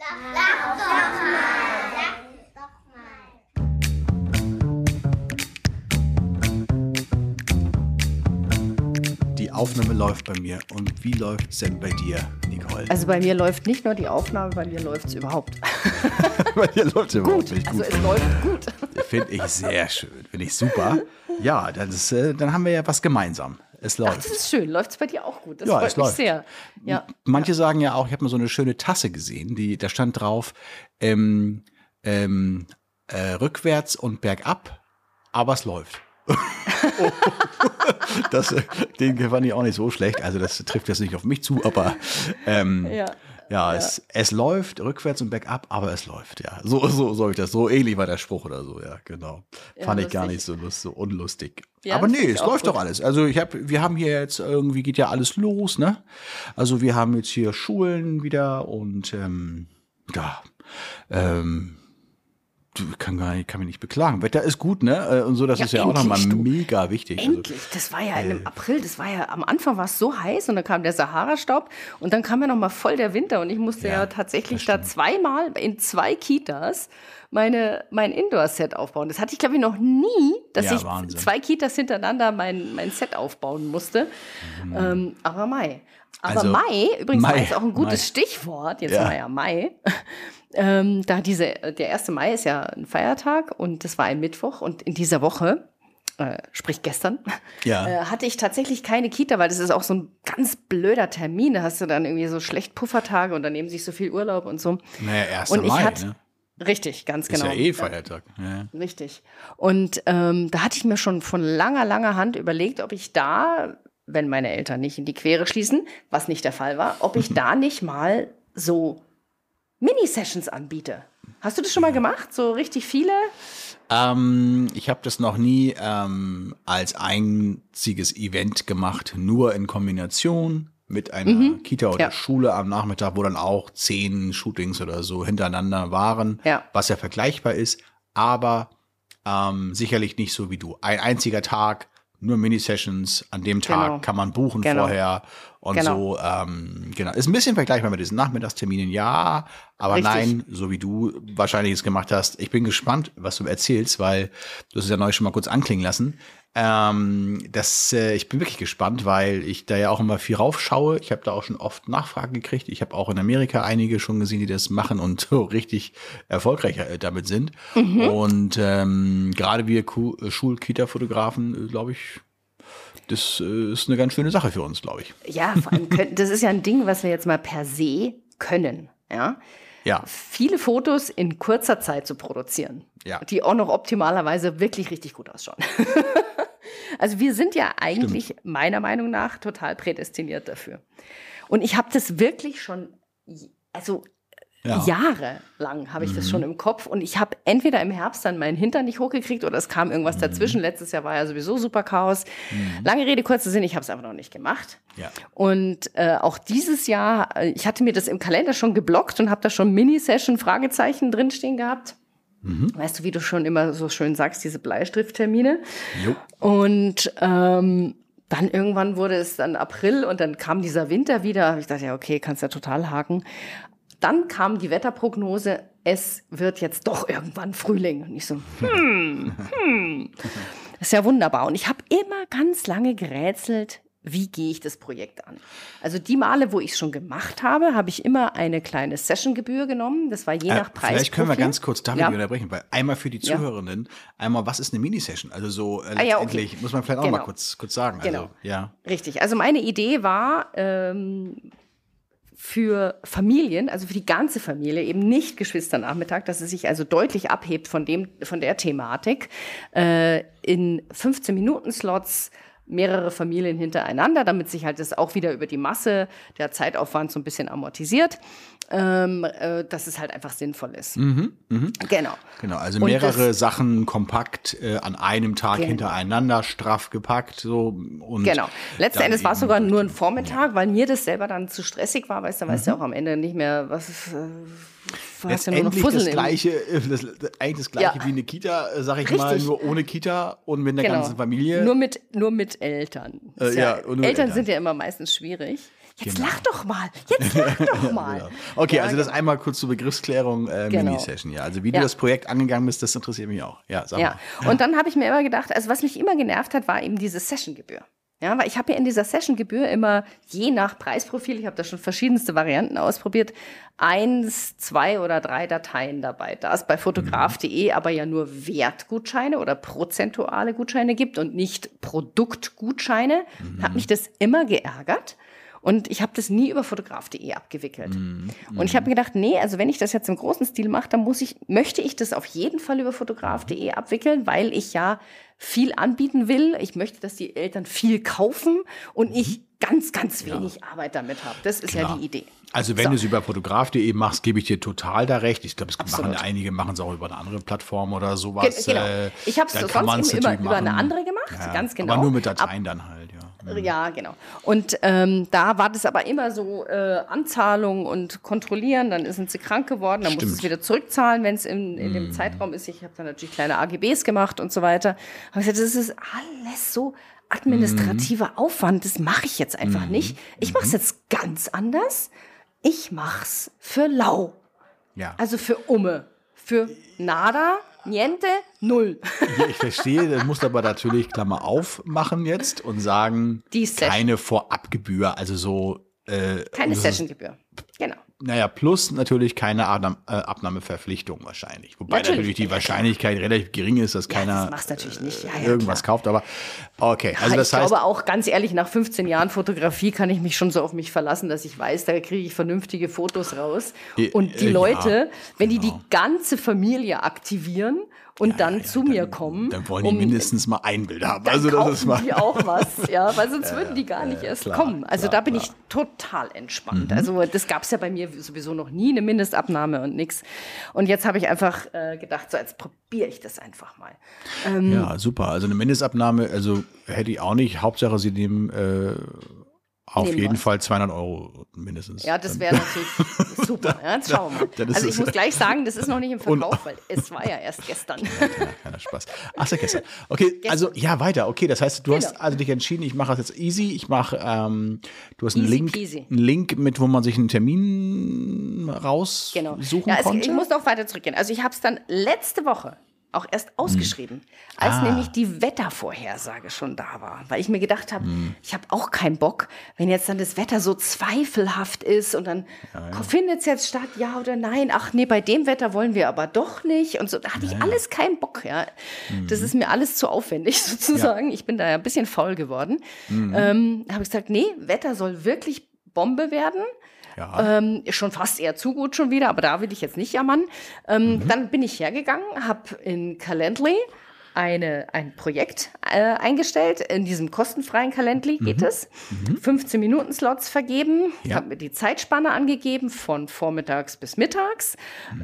Sag doch mal. Die Aufnahme läuft bei mir. Und wie läuft es denn bei dir, Nicole? Also bei mir läuft nicht nur die Aufnahme, bei mir läuft es überhaupt. Bei dir läuft es überhaupt Gut, nicht also gut. es läuft gut. Finde ich sehr schön. Finde ich super. Ja, dann haben wir ja was gemeinsam. Es läuft. Ach, das ist schön. Läuft es bei dir auch gut? Das Ja, freut es mich läuft. sehr. Ja. Manche sagen ja auch, ich habe mal so eine schöne Tasse gesehen, da stand drauf, rückwärts und bergab, aber es läuft. Den fand ich auch nicht so schlecht. Also das trifft jetzt nicht auf mich zu, aber es läuft rückwärts und bergab, aber es läuft, ja. So soll ich das. So ähnlich war der Spruch oder so, ja, genau. Fand ich gar nicht so unlustig. Ja, aber nee, es läuft gut. doch alles. Also wir haben hier jetzt irgendwie geht ja alles los, ne? Also wir haben jetzt hier Schulen wieder und kann mich nicht beklagen. Wetter ist gut, ne? Und so, das ist ja auch nochmal mega wichtig. Endlich, das war ja im April, am Anfang war es so heiß und dann kam der Sahara-Staub und dann kam ja nochmal voll der Winter und ich musste ja tatsächlich da zweimal in 2 Kitas mein Indoor-Set aufbauen. Das hatte ich, glaube ich, noch nie, dass ich Wahnsinn. 2 Kitas hintereinander mein Set aufbauen musste. Aber Mai. Aber Also, Mai, übrigens, Mai, Mai ist auch ein gutes Mai. Stichwort. Jetzt haben wir ja Mai. Der 1. Mai ist ja ein Feiertag und das war ein Mittwoch und in dieser Woche, sprich gestern, hatte ich tatsächlich keine Kita, weil das ist auch so ein ganz blöder Termin. Da hast du dann irgendwie so schlecht Puffertage und dann nehmen sich so viel Urlaub und so. Naja, 1. Und ich Mai, hatte, ne? Richtig, ganz genau. Ist ja Feiertag. Ja. Richtig. Und da hatte ich mir schon von langer Hand überlegt, ob ich da, wenn meine Eltern nicht in die Quere schließen, was nicht der Fall war, ob ich da nicht mal so Mini-Sessions anbiete. Hast du das schon mal gemacht? So richtig viele? Ich habe das noch nie als einziges Event gemacht, nur in Kombination mit einer Kita oder Schule am Nachmittag, wo dann auch 10 Shootings oder so hintereinander waren, was ja vergleichbar ist, aber sicherlich nicht so wie du. Ein einziger Tag, nur Mini-Sessions, an dem Tag kann man buchen vorher und so. Genau. Ist ein bisschen vergleichbar mit diesen Nachmittagsterminen, ja, aber nein, so wie du wahrscheinlich es gemacht hast. Ich bin gespannt, was du erzählst, weil du hast es ja neulich schon mal kurz anklingen lassen. Ich bin wirklich gespannt, weil ich da ja auch immer viel raufschaue. Ich habe da auch schon oft Nachfragen gekriegt. Ich habe auch in Amerika einige schon gesehen, die das machen und so richtig erfolgreich damit sind. Und gerade wir Schul-Kita-Fotografen, glaube ich, das ist eine ganz schöne Sache für uns, glaube ich. Ja, vor allem, das ist ja ein Ding, was wir jetzt mal per se können, ja. Ja. Viele Fotos in kurzer Zeit zu produzieren, die auch noch optimalerweise wirklich richtig gut ausschauen. Also wir sind ja eigentlich meiner Meinung nach total prädestiniert dafür. Und ich habe das wirklich schon, jahrelang habe ich das schon im Kopf und ich habe entweder im Herbst dann meinen Hintern nicht hochgekriegt oder es kam irgendwas dazwischen. Letztes Jahr war ja sowieso super Chaos. Lange Rede, kurzer Sinn, ich habe es einfach noch nicht gemacht. Ja. Und auch dieses Jahr, ich hatte mir das im Kalender schon geblockt und habe da schon Mini-Session Fragezeichen drinstehen gehabt. Weißt du, wie du schon immer so schön sagst, diese Bleistifttermine. Jo. Und dann irgendwann wurde es dann April und dann kam dieser Winter wieder. Ich dachte, ja, okay, kannst ja total haken. Dann kam die Wetterprognose, es wird jetzt doch irgendwann Frühling. Und ich so, Das ist ja wunderbar. Und ich habe immer ganz lange gerätselt, wie gehe ich das Projekt an? Also die Male, wo ich es schon gemacht habe, habe ich immer eine kleine Sessiongebühr genommen. Das war je nach Preis. Vielleicht können wir ganz kurz damit unterbrechen, weil einmal für die Zuhörenden, einmal, was ist eine Mini-Session? Also so letztendlich muss man vielleicht auch mal kurz sagen. Genau. Also, Richtig. Also meine Idee war, für Familien, also für die ganze Familie, eben nicht Geschwisternachmittag, dass es sich also deutlich abhebt von der Thematik, in 15-Minuten-Slots mehrere Familien hintereinander, damit sich halt das auch wieder über die Masse der Zeitaufwand so ein bisschen amortisiert, dass es halt einfach sinnvoll ist. Genau. Genau, also mehrere Sachen kompakt an einem Tag hintereinander straff gepackt. So, und genau. Letzten Endes war es sogar nur ein Vormittag, weil mir das selber dann zu stressig war, weißt du auch am Ende nicht mehr, letztendlich das Gleiche wie eine Kita, sag ich mal, nur ohne Kita und mit einer ganzen Familie. Nur mit Eltern. Eltern sind ja immer meistens schwierig. Jetzt lach doch mal. Jetzt lach doch mal. Genau. Okay, Ja, also das einmal kurz zur Begriffsklärung Mini-Session. Ja, also wie du das Projekt angegangen bist, das interessiert mich auch. Ja, sag mal. Und dann habe ich mir immer gedacht, also was mich immer genervt hat, war eben diese Sessiongebühr. Ja, weil ich habe ja in dieser Sessiongebühr immer je nach Preisprofil, ich habe da schon verschiedenste Varianten ausprobiert, 1, 2 oder 3 Dateien dabei. Da es bei fotograf.de aber ja nur Wertgutscheine oder prozentuale Gutscheine gibt und nicht Produktgutscheine, hat mich das immer geärgert. Und ich habe das nie über fotograf.de abgewickelt. Und ich habe mir gedacht, nee, also wenn ich das jetzt im großen Stil mache, dann möchte ich das auf jeden Fall über fotograf.de abwickeln, weil ich ja viel anbieten will. Ich möchte, dass die Eltern viel kaufen und ich ganz, ganz wenig Arbeit damit habe. Das ist ja die Idee. Also wenn du es über fotograf.de machst, gebe ich dir total da recht. Ich glaube, einige machen es auch über eine andere Plattform oder sowas. Genau. Ich habe es sonst immer über eine andere gemacht, ganz genau. Aber nur mit Dateien dann halt, ja. Ja, genau. Und da war das aber immer so Anzahlung und Kontrollieren, dann sind sie krank geworden, dann muss es wieder zurückzahlen, wenn es in dem Zeitraum ist. Ich habe dann natürlich kleine AGBs gemacht und so weiter. Aber ich gesagt, das ist alles so administrativer Aufwand, das mache ich jetzt einfach nicht. Ich mache es jetzt ganz anders. Ich mache es für lau. Ja. Also für für nada, niente, null. Ja, ich verstehe, das musst du aber natürlich Klammer auf machen jetzt und sagen, keine Vorabgebühr, also so. Keine Sessiongebühr, genau. Naja, plus natürlich keine Abnahmeverpflichtung wahrscheinlich. Wobei natürlich die Wahrscheinlichkeit relativ gering ist, dass keiner das natürlich nicht. irgendwas kauft. Aber okay, also das heißt. Ich glaube auch, ganz ehrlich, nach 15 Jahren Fotografie kann ich mich schon so auf mich verlassen, dass ich weiß, da kriege ich vernünftige Fotos raus. Und die Leute, wenn die ganze Familie aktivieren und dann zu mir kommen. Dann wollen die mindestens mal ein Bild haben. Dann also das ist mal die auch was, weil sonst würden die gar nicht erst kommen. Also da bin ich total entspannt. Also das gab es ja bei mir sowieso noch nie, eine Mindestabnahme und nix. Und jetzt habe ich einfach gedacht, so jetzt probiere ich das einfach mal. Ja, super. Also eine Mindestabnahme, also hätte ich auch nicht. Hauptsache, sie nehmen auf jeden Fall 200 € mindestens. Ja, das wäre natürlich super. Ja, jetzt schauen wir mal. Also ich muss gleich sagen, das ist noch nicht im Verkauf, weil es war ja erst gestern. Keiner Spaß. Ach, ja, gestern. Okay, also ja, weiter. Okay, das heißt, du hast also dich entschieden, ich mache das jetzt easy. Ich mache, du hast einen Link mit, wo man sich einen Termin raussuchen konnte. Ich muss noch weiter zurückgehen. Also ich habe es dann letzte Woche auch erst ausgeschrieben, als nämlich die Wettervorhersage schon da war. Weil ich mir gedacht habe, ich habe auch keinen Bock, wenn jetzt dann das Wetter so zweifelhaft ist und dann findet es jetzt statt, ja oder nein. Ach nee, bei dem Wetter wollen wir aber doch nicht. Und so, da hatte ich alles keinen Bock. Ja. Das ist mir alles zu aufwendig sozusagen. Ja. Ich bin da ja ein bisschen faul geworden. Habe ich gesagt, nee, Wetter soll wirklich Bombe werden. Ja. Schon fast eher zu gut schon wieder, aber da will ich jetzt nicht jammern. Dann bin ich hergegangen, habe in Calendly ein Projekt eingestellt. In diesem kostenfreien Calendly geht es. 15-Minuten-Slots vergeben. Ich habe mir die Zeitspanne angegeben von vormittags bis mittags.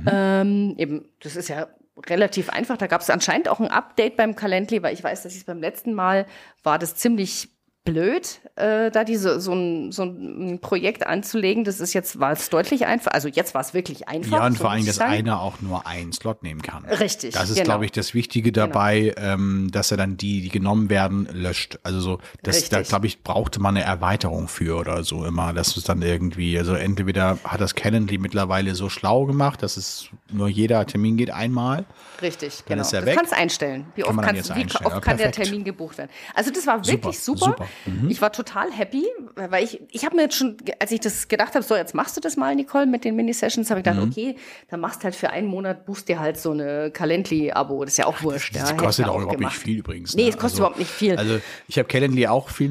Eben, das ist ja relativ einfach. Da gab es anscheinend auch ein Update beim Calendly, weil ich weiß, dass ich es beim letzten Mal war das ziemlich blöd, da so ein Projekt anzulegen. War es deutlich einfach. Also jetzt war es wirklich einfach. Ja, und vor allem, dass einer auch nur einen Slot nehmen kann. Richtig. Das ist, glaube ich, das Wichtige dabei, dass er dann die genommen werden, löscht. Also so, da glaube ich, brauchte man eine Erweiterung für oder so immer, dass es dann irgendwie, also entweder hat das Calendly mittlerweile so schlau gemacht, dass es nur jeder Termin geht einmal. Richtig, dann genau. ist er das weg. kannst du einstellen. Wie oft kann der Termin gebucht werden? Also das war wirklich super. Ich war total happy, weil ich habe mir jetzt schon, als ich das gedacht habe, so jetzt machst du das mal, Nicole, mit den Mini-Sessions, habe ich gedacht, okay, dann machst du halt für einen Monat, buchst dir halt so eine Calendly-Abo, das ist ja auch wurscht. Das kostet auch überhaupt nicht viel übrigens. Nee, es kostet überhaupt nicht viel. Also ich habe Calendly auch viel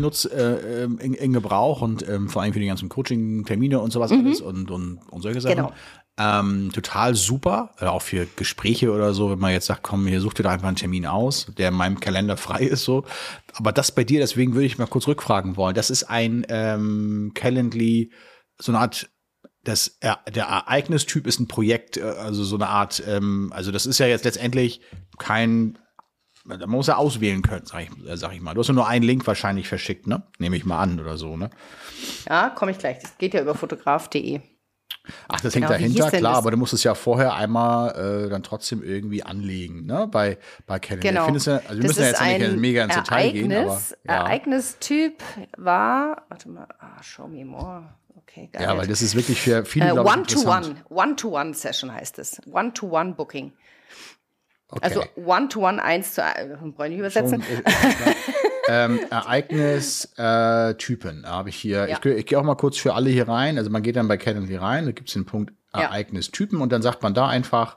in Gebrauch und vor allem für die ganzen Coaching-Termine und sowas alles und solche Sachen. Genau. Total super, auch für Gespräche oder so, wenn man jetzt sagt, komm, hier such dir da einfach einen Termin aus, der in meinem Kalender frei ist, so. Aber das bei dir, deswegen würde ich mal kurz rückfragen wollen. Das ist ein Calendly, so eine Art, der Ereignistyp ist ein Projekt, also so eine Art, also das ist ja jetzt letztendlich kein, man muss ja auswählen können, sag ich mal. Du hast ja nur einen Link wahrscheinlich verschickt, ne? Nehme ich mal an oder so, ne? Ja, komme ich gleich. Das geht ja über fotograf.de. Ach, das hängt Genau, wie hieß dahinter, denn klar, das? aber du musst es ja vorher einmal dann trotzdem irgendwie anlegen, ne? Bei Canon. Genau. Also wir Das müssen ja ist jetzt nicht ein mega ins Detail gehen, aber ja. Ereignistyp war, warte mal, show me more. Okay, geil. Ja, weil das ist wirklich für viele, glaube ich, interessant. One-to-One-Session heißt es. One-to-One-Booking. Okay. Also One-to-One, 1:1, brauche ich nicht übersetzen. Ereignistypen habe ich hier. Ja. Ich gehe auch mal kurz für alle hier rein. Also man geht dann bei Calendly rein, da gibt es den Punkt Ja. Ereignistypen und dann sagt man da einfach,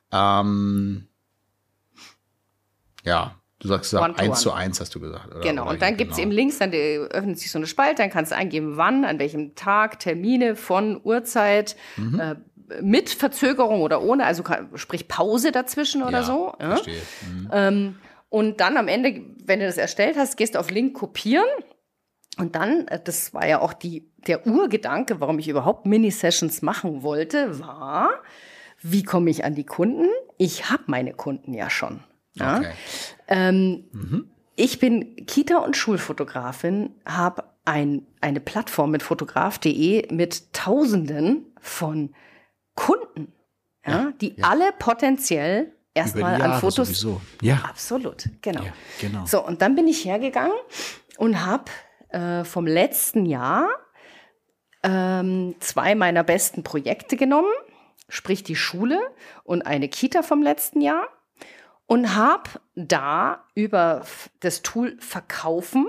du sagst One-to-One. 1:1 hast du gesagt. Oder? Genau, Oder und dann gibt es eben links, dann öffnet sich so eine Spalte, dann kannst du eingeben, wann, an welchem Tag, Termine von Uhrzeit, mit Verzögerung oder ohne, also sprich Pause dazwischen oder so. Ja? Verstehe. Und dann am Ende, wenn du das erstellt hast, gehst du auf Link kopieren. Und dann, das war ja auch der Urgedanke, warum ich überhaupt Mini-Sessions machen wollte, war, wie komme ich an die Kunden? Ich habe meine Kunden ja schon. Ja? Okay. Ich bin Kita- und Schulfotografin, habe eine Plattform mit fotograf.de mit Tausenden von Kunden, die alle potenziell erstmal Über die an Jahre Fotos. sowieso. Ja. Absolut, genau. Ja, genau. So, und dann bin ich hergegangen und habe vom letzten Jahr 2 meiner besten Projekte genommen, sprich die Schule und eine Kita vom letzten Jahr, und habe da über das Tool Verkaufen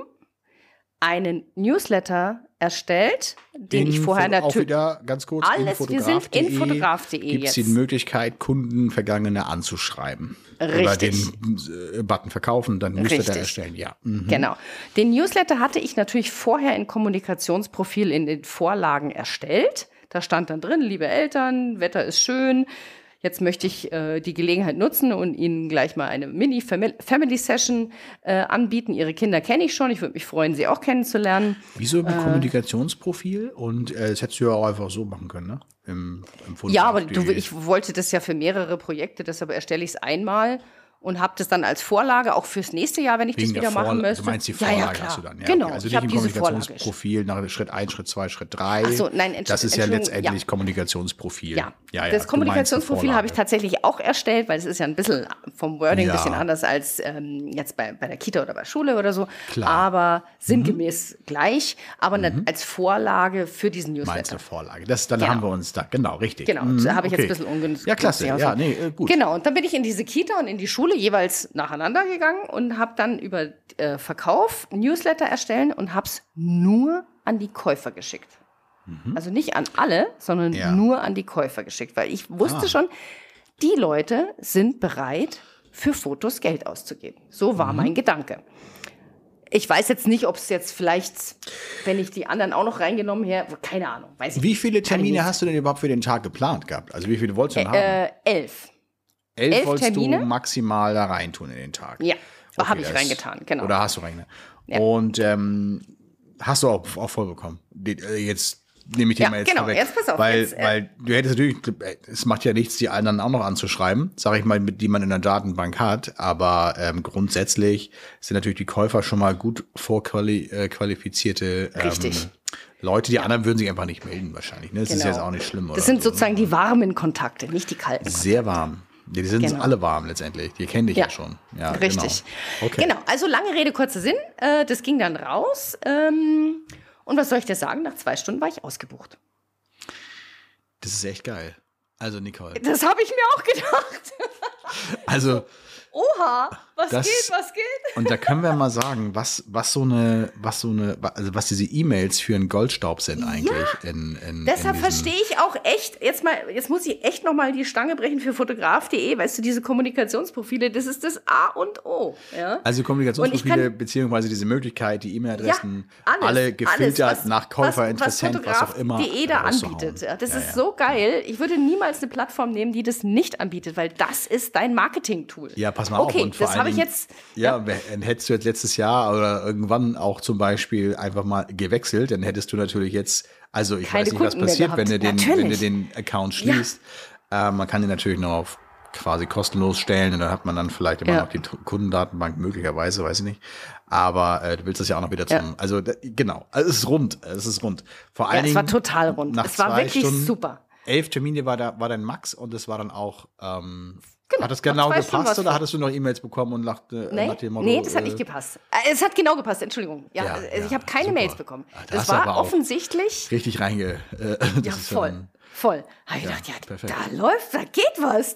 einen Newsletter erstellt, den ich vorher Auch natürlich. wieder ganz kurz Alles, wir sind in fotograf.de gibt es jetzt. die Möglichkeit, Kunden Vergangene anzuschreiben. Richtig. Über den Button verkaufen, dann Newsletter Richtig. erstellen. Ja. Mhm. Genau. Den Newsletter hatte ich natürlich vorher in Kommunikationsprofil in den Vorlagen erstellt. Da stand dann drin, liebe Eltern, Wetter ist schön. Jetzt möchte ich die Gelegenheit nutzen und Ihnen gleich mal eine Mini-Family-Session anbieten. Ihre Kinder kenne ich schon. Ich würde mich freuen, Sie auch kennenzulernen. Wieso mit Kommunikationsprofil? Und das hättest du ja auch einfach so machen können, ne? Im Ja, aber ich wollte das ja für mehrere Projekte, deshalb erstelle ich es einmal und habe das dann als Vorlage auch fürs nächste Jahr, wenn ich das wieder machen möchte. Du meinst die Vorlage klar. hast du dann. Ja, Genau, okay. Also ich nicht habe im diese Vorlage. Kommunikationsprofil nach Schritt 1, Schritt 2, Schritt 3. Ach so, nein, das ist ja Entschuldigung, letztendlich Kommunikationsprofil. Ja, du meinst das eine Kommunikationsprofil habe ich Vorlage. tatsächlich auch erstellt, weil es ist ja ein bisschen vom Wording Ja. ein bisschen anders als jetzt bei der Kita oder bei Schule oder so. Klar. Aber sinngemäß gleich, aber als Vorlage für diesen Meinst Newsletter. du Vorlage? Dann Genau. haben wir uns da, genau, richtig. Genau, da habe ich jetzt ein bisschen ungünstig. Ja, klasse, ja, nee, gut. Genau, und dann bin ich in diese Kita und in die Schule jeweils nacheinander gegangen und habe dann über Verkauf Newsletter erstellen und habe es nur an die Käufer geschickt. Also nicht an alle, sondern Ja. nur an die Käufer geschickt, weil ich wusste schon, die Leute sind bereit, für Fotos Geld auszugeben. So war mein Gedanke. Ich weiß jetzt nicht, ob es jetzt vielleicht, wenn ich die anderen auch noch reingenommen hätte, keine Ahnung, weiß ich Wie nicht. viele Kann ich Termine nicht hast du denn überhaupt für den Tag geplant gehabt? Also wie viele wolltest du denn haben? 11. 11 11 wolltest Termine? du maximal da reintun in den Tag. Ja, habe ich das- reingetan, genau. Oder hast du reingetan. Ja. Und hast du auch voll bekommen. Jetzt nehme ich den Ja, mal jetzt genau. vorweg. Jetzt pass auf, Weil, jetzt, weil du hättest natürlich, es macht ja nichts, die anderen auch noch anzuschreiben, sage ich mal, die man in der Datenbank hat. Aber grundsätzlich sind natürlich die Käufer schon mal gut vorqualifizierte Richtig. Leute. Die anderen würden sich einfach nicht melden wahrscheinlich. Ne? Das ist Genau. jetzt auch nicht schlimm. Das oder sind so, sozusagen die warmen Kontakte, nicht die kalten Kontakte. sehr warm. Ja, die sind Genau. alle warm letztendlich. Die kennen dich ja, schon. Ja, Richtig. Genau. Okay. Genau, also lange Rede, kurzer Sinn. Das ging dann raus. Und was soll ich dir sagen? Nach 2 Stunden war ich ausgebucht. Das ist echt geil. Also, Nicole. Das habe ich mir auch gedacht. Also, Oha, was Das- geht? und da können wir mal sagen, was diese E-Mails für einen Goldstaub sind eigentlich. Deshalb verstehe ich auch echt, jetzt muss ich echt nochmal die Stange brechen für fotograf.de, weißt du, diese Kommunikationsprofile, das ist das A und O. Ja? Also Und Kommunikationsprofile, ich beziehungsweise diese Möglichkeit, die E-Mail-Adressen, Ja, alle gefiltert was- nach Käufer, Interessent, was auch immer. Fotograf.de da rauszuhauen. anbietet. Ja, das ist so geil. Ich würde niemals eine Plattform nehmen, die das nicht anbietet, weil das ist dein Marketing-Tool. Ja, pass mal auf. Okay, Und vor das allen habe ich Dingen- jetzt. Ja, hättest du jetzt letztes Jahr oder irgendwann auch zum Beispiel einfach mal gewechselt, dann hättest du natürlich jetzt, also ich Keine weiß nicht, was Kunden mehr passiert, wenn gehabt. du Natürlich. den Account schließt. Man kann den natürlich noch auf quasi kostenlos stellen und dann hat man dann vielleicht immer Ja. noch die Kundendatenbank möglicherweise, weiß ich nicht. Aber du willst das ja auch noch wieder zum, genau, also es ist rund, Vor allen Ja, es Dingen war total rund. nach Es war 2 wirklich Stunden, super. 11 Termine war dein Max und das war dann auch, hat das noch genau 2 Stunden gepasst oder was hattest du noch E-Mails bekommen und nach dem Motto? Nee, das hat nicht gepasst. Es hat genau gepasst, Entschuldigung. Ja, ich habe keine super. Mails bekommen. Da Das hast du aber war auch offensichtlich. richtig Ja, voll. Habe ich gedacht, perfekt. da läuft, da geht was.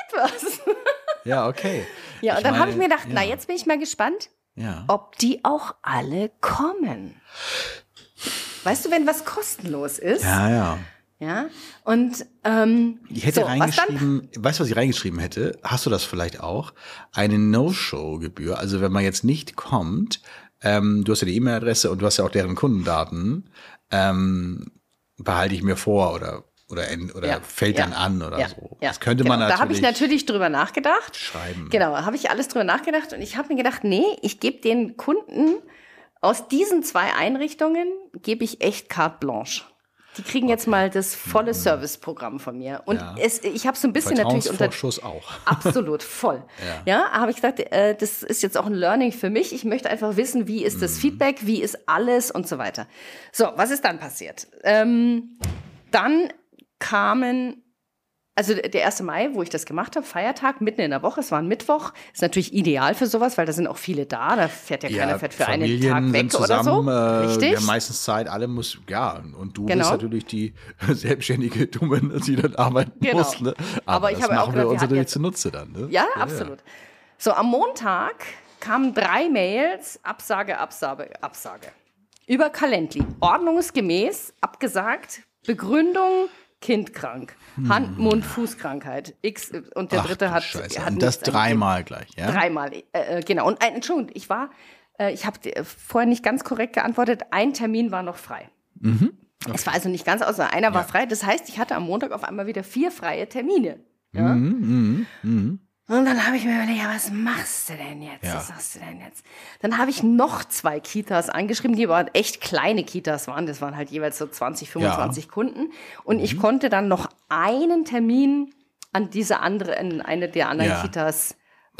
Ja, okay. Ja, und dann habe ich mir gedacht, na, jetzt bin ich mal gespannt, ob die auch alle kommen. Weißt du, wenn was kostenlos ist? Ja. Ja, und Ich hätte reingeschrieben, weißt du, was ich reingeschrieben hätte? Hast du das vielleicht auch? Eine No-Show-Gebühr. Also wenn man jetzt nicht kommt, du hast ja die E-Mail-Adresse und du hast ja auch deren Kundendaten, behalte ich mir vor oder fällt dann an oder so. Das könnte man natürlich. Da habe ich natürlich drüber nachgedacht. Schreiben. Genau, da habe ich alles drüber nachgedacht und ich habe mir gedacht, nee, ich gebe den Kunden aus diesen 2 Einrichtungen, gebe ich echt carte blanche. Die kriegen jetzt mal das volle Serviceprogramm von mir. Und ich habe so ein bisschen natürlich Vertrauensvorschuss auch. Absolut, voll. Ja, habe ich gesagt, das ist jetzt auch ein Learning für mich. Ich möchte einfach wissen, wie ist das Feedback, wie ist alles und so weiter. So, was ist dann passiert? Dann kamen, also der 1. Mai, wo ich das gemacht habe, Feiertag, mitten in der Woche, es war ein Mittwoch, ist natürlich ideal für sowas, weil da sind auch viele da, da fährt ja keiner für einen Tag weg zusammen, oder so. Richtig. Wir haben meistens Zeit, alle muss, und du bist natürlich die selbstständige Dumme, die dann arbeiten muss. Ne? Aber ich das machen wir uns natürlich zunutze dann. Ne? Ja, absolut. So, am Montag kamen 3 Mails, Absage. Über Calendly, ordnungsgemäß abgesagt, Begründung, Kind krank, Hand-Mund-Fuß-Krankheit. Und der dritte hat und das 3-mal gleich, ja? 3-mal, genau. Und Entschuldigung, ich habe vorher nicht ganz korrekt geantwortet, ein Termin war noch frei. Okay. Es war also nicht ganz außer einer war frei. Das heißt, ich hatte am Montag auf einmal wieder 4 freie Termine. Ja? Und dann habe ich mir überlegt, was machst du denn jetzt? Was machst du denn jetzt? Dann habe ich noch 2 Kitas angeschrieben, die aber echt kleine Kitas waren. Das waren halt jeweils so 20, 25 Kunden. Und ich konnte dann noch einen Termin an eine der anderen Kitas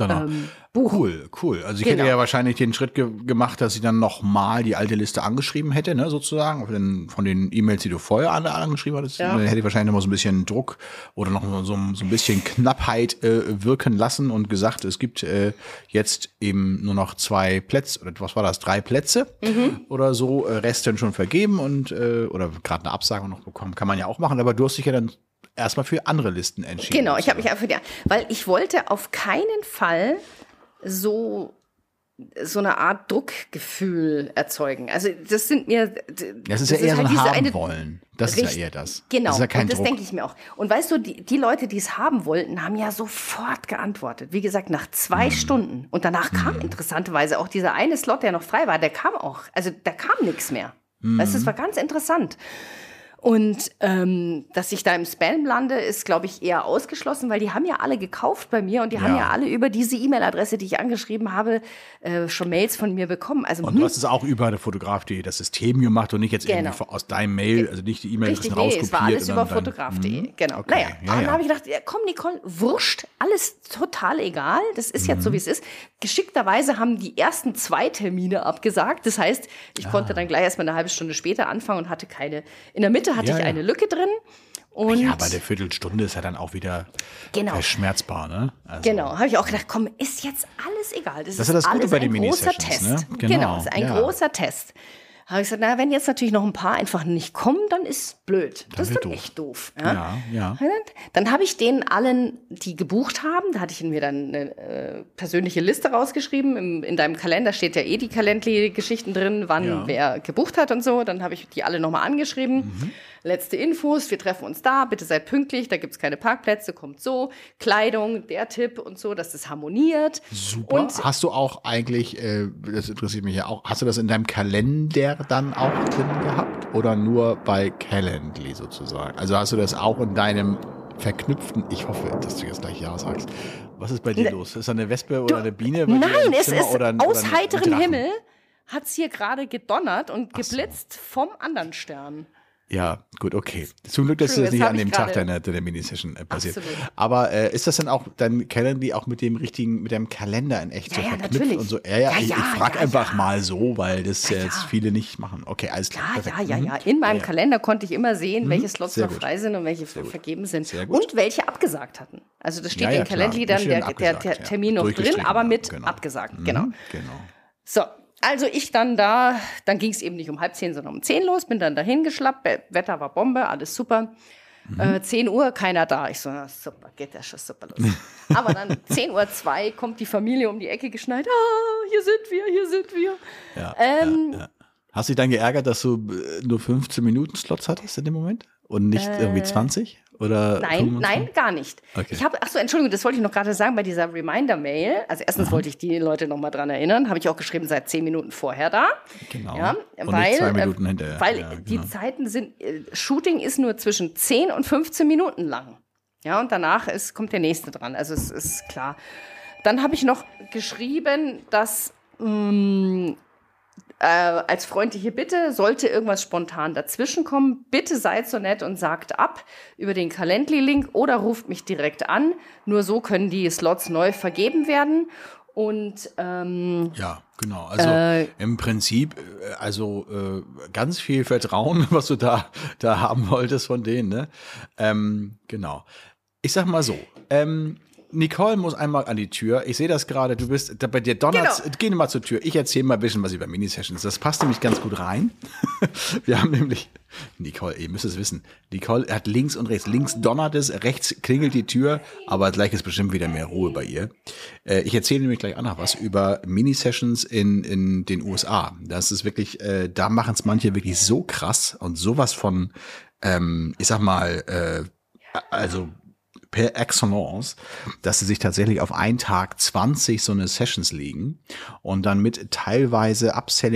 buchen. Cool. Also ich hätte ja wahrscheinlich den Schritt gemacht, dass ich dann nochmal die alte Liste angeschrieben hätte, ne, sozusagen, von den E-Mails, die du vorher alle angeschrieben hattest. Dann hätte ich wahrscheinlich noch mal so ein bisschen Druck oder noch so ein bisschen Knappheit wirken lassen und gesagt, es gibt jetzt eben nur noch 2 Plätze, oder was war das, 3 Plätze oder so, Rest dann schon vergeben und oder gerade eine Absage noch bekommen, kann man ja auch machen, aber du hast dich ja dann erstmal für andere Listen entschieden. Genau, ich habe mich einfach weil ich wollte auf keinen Fall so eine Art Druckgefühl erzeugen. Also das sind mir... Das ist ja eher halt so ein Haben wollen. Das ist ja eher das. Genau, das ist ja kein und das Druck. denke ich mir auch. Und weißt du, die Leute, die es haben wollten, haben ja sofort geantwortet. Wie gesagt, nach 2 Stunden. Und danach kam interessanterweise auch dieser eine Slot, der noch frei war, der kam auch. Also da kam nichts mehr. Weißt du, das war ganz interessant. Und dass ich da im Spam lande, ist, glaube ich, eher ausgeschlossen, weil die haben ja alle gekauft bei mir und die haben ja alle über diese E-Mail-Adresse, die ich angeschrieben habe, schon Mails von mir bekommen. Also, und du hast es auch über eine Fotograf.de das System gemacht und nicht jetzt irgendwie aus deinem Mail, also nicht die E-Mail-Adressen rauskopiert. Es war alles über Fotograf.de, genau. Okay. Dann habe ich gedacht, komm Nicole, wurscht, alles total egal, das ist jetzt so, wie es ist. Geschickterweise haben die ersten 2 Termine abgesagt, das heißt, ich konnte dann gleich erstmal eine halbe Stunde später anfangen und hatte keine, in der Mitte hatte ich eine Lücke drin. Und ja, bei der Viertelstunde ist ja dann auch wieder verschmerzbar, ne? Also. Genau, habe ich auch gedacht, komm, ist jetzt alles egal. Das ist das alles Gute bei den ein großer Minisessions, Test. Ne? Genau, ist ein großer Test. Habe ich gesagt, na, wenn jetzt natürlich noch ein paar einfach nicht kommen, dann ist blöd. Das ist dann echt doof. Ja. Dann habe ich denen allen, die gebucht haben, da hatte ich mir dann eine persönliche Liste rausgeschrieben. In deinem Kalender steht ja die Calendly-Geschichten drin, wann wer gebucht hat und so. Dann habe ich die alle nochmal angeschrieben. Letzte Infos, wir treffen uns da, bitte seid pünktlich, da gibt's keine Parkplätze, kommt so. Kleidung, der Tipp und so, dass das harmoniert. Super. Und hast du auch eigentlich, das interessiert mich ja auch, hast du das in deinem Kalender dann auch drin gehabt oder nur bei Calendly sozusagen? Also hast du das auch in deinem verknüpften, ich hoffe, dass du jetzt gleich Ja sagst. Was ist bei dir los? Ist da eine Wespe oder eine Biene? Nein, es ist oder aus heiterem Himmel hat's hier gerade gedonnert und geblitzt vom anderen Stern. Ja, gut, okay. Zum Glück, dass das nicht an dem Tag deiner Mini-Session passiert. Absolut. Aber ist das dann auch dein Calendly auch mit dem Kalender in echt so verknüpft natürlich. und so? Ich frage einfach mal so, weil das jetzt viele nicht machen. Okay, alles klar. Ja. In meinem Kalender konnte ich immer sehen, welche Slots noch frei sind und welche vergeben sind. Sehr gut. Und welche abgesagt hatten. Also das steht Ja, im Calendly klar. dann der Termin noch drin, aber mit abgesagt. Genau. So. Also ich dann ging es eben nicht um 9:30, sondern um 10 los, bin dann dahin geschlappt, Wetter war Bombe, alles super. 10 Uhr, keiner da. Ich so, na super, geht ja schon super los. Aber dann 10:02 Uhr kommt die Familie um die Ecke geschneit, hier sind wir. Ja. Hast du dich dann geärgert, dass du nur 15 Minuten Slots hattest in dem Moment? Und nicht irgendwie 20? Oder Nein, gar nicht. Okay. Entschuldigung, das wollte ich noch gerade sagen bei dieser Reminder-Mail. Also erstens wollte ich die Leute noch mal dran erinnern, habe ich auch geschrieben, seit 10 Minuten vorher da. Genau. Ja, und nicht 2 Minuten hinterher. Weil die Zeiten sind, Shooting ist nur zwischen 10 und 15 Minuten lang. Ja, und danach kommt der nächste dran. Also es ist klar. Dann habe ich noch geschrieben, dass als freundliche Bitte, sollte irgendwas spontan dazwischenkommen, bitte seid so nett und sagt ab über den Calendly-Link oder ruft mich direkt an. Nur so können die Slots neu vergeben werden. Und ja, genau. Also im Prinzip, ganz viel Vertrauen, was du da haben wolltest von denen. Ne? Genau. Ich sag mal so, Nicole muss einmal an die Tür. Ich sehe das gerade, du bist bei dir donnert's. Genau. Geh mal zur Tür. Ich erzähle mal ein bisschen was über Mini-Sessions. Das passt nämlich ganz gut rein. Wir haben nämlich, Nicole, ihr müsst es wissen, Nicole hat links und rechts. Links donnert es, rechts klingelt die Tür, aber gleich ist bestimmt wieder mehr Ruhe bei ihr. Ich erzähle nämlich gleich auch noch was über Mini-Sessions in den USA. Das ist wirklich, da machen es manche wirklich so krass und sowas von, ich sag mal, also per excellence, dass sie sich tatsächlich auf einen Tag 20 so eine Sessions legen und dann mit teilweise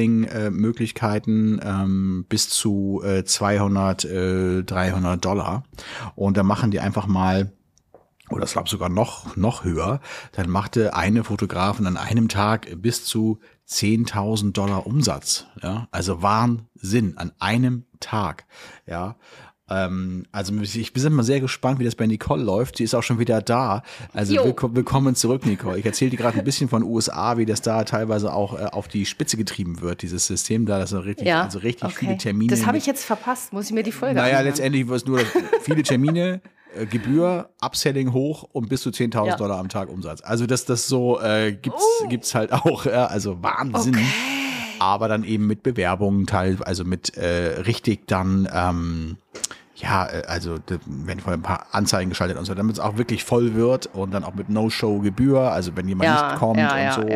Upselling-Möglichkeiten bis zu 200, $300. Und da machen die einfach mal, oder es gab sogar noch höher, dann machte eine Fotografin an einem Tag bis zu $10.000 Umsatz. Ja, also Wahnsinn an einem Tag. Ja. Also ich bin immer sehr gespannt, wie das bei Nicole läuft. Sie ist auch schon wieder da. Also willkommen zurück, Nicole. Ich erzähle dir gerade ein bisschen von USA, wie das da teilweise auch auf die Spitze getrieben wird, dieses System da. Das ist richtig viele Termine. Das habe ich jetzt verpasst. Muss ich mir die Folge anhören? Letztendlich wird es nur viele Termine, Gebühr, Upselling hoch und bis zu $10.000 am Tag Umsatz. Also das so gibt's halt auch. Also Wahnsinn. Okay. Aber dann eben mit Bewerbungen also mit richtig dann wenn vorher ein paar Anzeigen geschaltet und so, damit es auch wirklich voll wird und dann auch mit No-Show-Gebühr, also wenn jemand nicht kommt und so.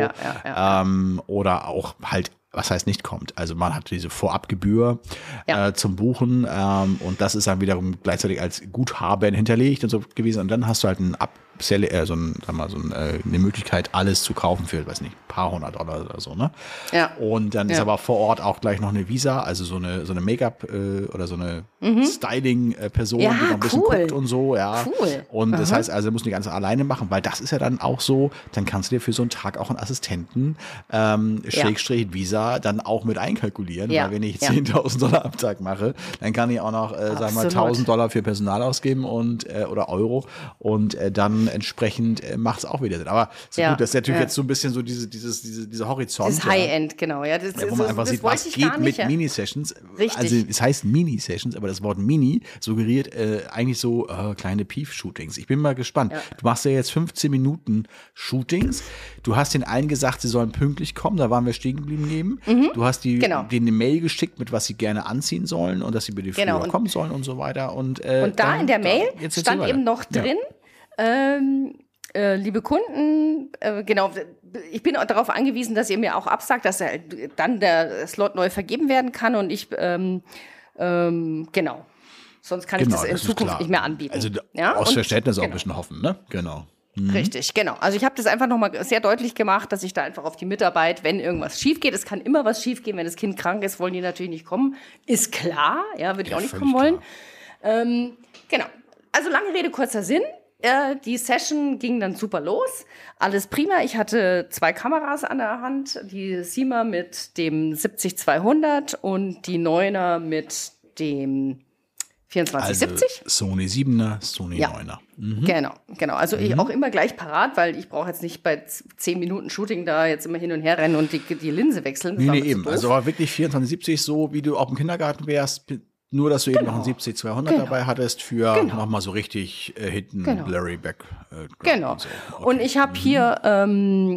Oder auch halt, was heißt nicht kommt? Also man hat diese Vorabgebühr zum Buchen und das ist dann wiederum gleichzeitig als Guthaben hinterlegt und so gewesen. Und dann hast du halt eine Möglichkeit, alles zu kaufen für, weiß nicht, ein paar $100 oder so, ne? Ja. Und dann ist aber vor Ort auch gleich noch eine Visa, also so eine Make-up oder so eine Styling-Person, die noch ein bisschen guckt und so, ja. Cool. Und das heißt, also musst du die ganze alleine machen, weil das ist ja dann auch so, dann kannst du dir für so einen Tag auch einen Assistenten, Schrägstrich Visa, dann auch mit einkalkulieren, weil wenn ich $10.000 am Tag mache, dann kann ich auch noch, sagen wir mal, $1.000 für Personal ausgeben und oder Euro und dann entsprechend macht es auch wieder Sinn. Aber so gut, das ist natürlich jetzt so ein bisschen so diese Horizont. Das High-End, genau. Ja, das wo man einfach sieht, was geht mit Mini-Sessions. Richtig. Also es heißt Mini-Sessions, aber das Wort Mini suggeriert eigentlich so kleine Pief-Shootings. Ich bin mal gespannt. Ja. Du machst ja jetzt 15 Minuten Shootings. Du hast den allen gesagt, sie sollen pünktlich kommen. Da waren wir stehen geblieben eben. Du hast denen eine Mail geschickt, mit was sie gerne anziehen sollen und dass sie bitte früher kommen sollen und so weiter. Und da in der Mail stand eben noch drin, liebe Kunden, ich bin auch darauf angewiesen, dass ihr mir auch absagt, dass dann der Slot neu vergeben werden kann und ich, sonst kann ich das in Zukunft nicht mehr anbieten. Also aus Verständnis auch ein bisschen hoffen, ne? Genau. Richtig, genau. Also ich habe das einfach nochmal sehr deutlich gemacht, dass ich da einfach auf die Mitarbeit, wenn irgendwas schief geht, es kann immer was schief gehen, wenn das Kind krank ist, wollen die natürlich nicht kommen. Ist klar, würde ich auch nicht kommen wollen. Genau. Also lange Rede, kurzer Sinn. Die Session ging dann super los. Alles prima. Ich hatte 2 Kameras an der Hand. Die Sima mit dem 70-200 und die 9er mit mit dem 2470. Also Sony 7er, Sony 9er. Genau. Also ich auch immer gleich parat, weil ich brauche jetzt nicht bei 10 Minuten Shooting da jetzt immer hin und her rennen und die Linse wechseln. Nee, eben. Also war wirklich 2470 so, wie du auch im Kindergarten wärst, nur dass du eben noch einen 70-200 dabei hattest für nochmal so richtig hinten blurry back. Genau. Und, so. Okay. Und ich habe hier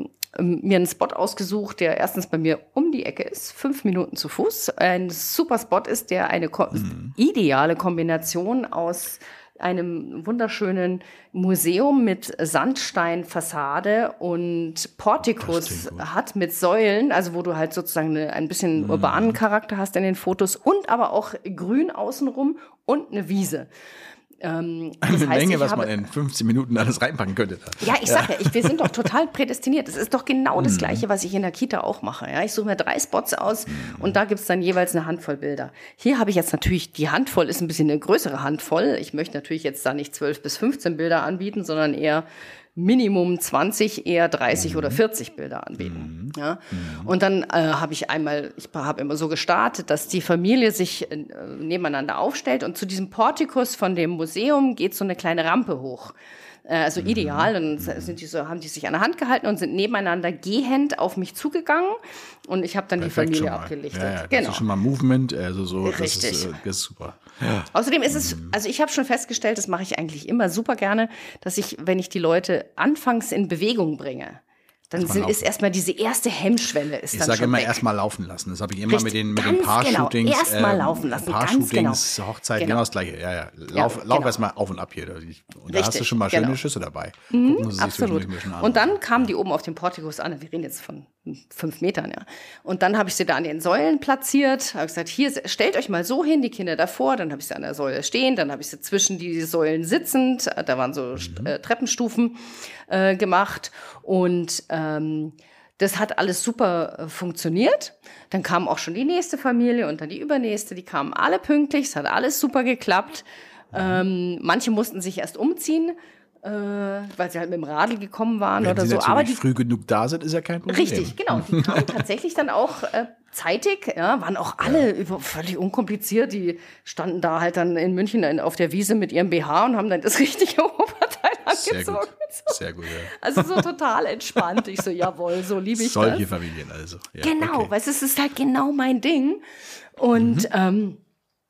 mir einen Spot ausgesucht, der erstens bei mir um die Ecke ist, 5 Minuten zu Fuß. Ein super Spot ist, der eine ideale Kombination aus einem wunderschönen Museum mit Sandsteinfassade und Portikus hat mit Säulen, also wo du halt sozusagen ein bisschen urbanen Charakter hast in den Fotos und aber auch grün außenrum und eine Wiese. Eine Menge, was man in 15 Minuten alles reinpacken könnte. Ja, ich sag ja, wir sind doch total prädestiniert. Das ist doch genau das Gleiche, was ich in der Kita auch mache. Ja, ich suche mir 3 Spots aus und da gibt's dann jeweils eine Handvoll Bilder. Hier habe ich jetzt natürlich, die Handvoll ist ein bisschen eine größere Handvoll. Ich möchte natürlich jetzt da nicht 12 bis 15 Bilder anbieten, sondern eher Minimum 20, eher 30 oder 40 Bilder anbieten. Ja? Und dann habe ich habe immer so gestartet, dass die Familie sich nebeneinander aufstellt und zu diesem Portikus von dem Museum geht so eine kleine Rampe hoch. Also ideal, dann haben die sich an der Hand gehalten und sind nebeneinander gehend auf mich zugegangen und ich habe dann Perfekt, die Familie abgelichtet. Ja, das ist schon mal Movement, also so, Richtig. Das ist super. Ja. Außerdem ist es, also ich habe schon festgestellt, das mache ich eigentlich immer super gerne, dass wenn ich die Leute anfangs in Bewegung bringe, dann ist erstmal diese erste Hemmschwelle ist ich dann sage schon immer weg. erstmal laufen lassen. Das habe ich immer mit den Paar-Shootings. Genau. Erstmal laufen lassen, ganz genau. Hochzeiten, genau das Gleiche. Ja. Lauf erstmal auf und ab hier. Und da hast du schon mal schöne Schüsse dabei. Gucken Sie Absolut. Und dann kamen die oben auf dem Portikus an. Wir reden jetzt von 5 Metern, ja. Und dann habe ich sie da an den Säulen platziert. Habe gesagt, hier, stellt euch mal so hin, die Kinder davor. Dann habe ich sie an der Säule stehen. Dann habe ich sie zwischen die Säulen sitzend. Da waren so Treppenstufen gemacht. Und das hat alles super funktioniert. Dann kam auch schon die nächste Familie und dann die übernächste. Die kamen alle pünktlich. Es hat alles super geklappt. Manche mussten sich erst umziehen, weil sie halt mit dem Radl gekommen waren Wenn oder sie so. Aber die früh genug da sind, ist ja kein Problem. Richtig, genau. Die kamen tatsächlich dann auch zeitig, waren auch alle völlig unkompliziert. Die standen da halt dann in München auf der Wiese mit ihrem BH und haben dann das richtige Oberteil angezogen. Sehr gut, ja. Also so total entspannt. Ich so, jawohl, so liebe ich Solche das. Familien also. Ja, Genau, okay. weil es ist halt genau mein Ding. Und dann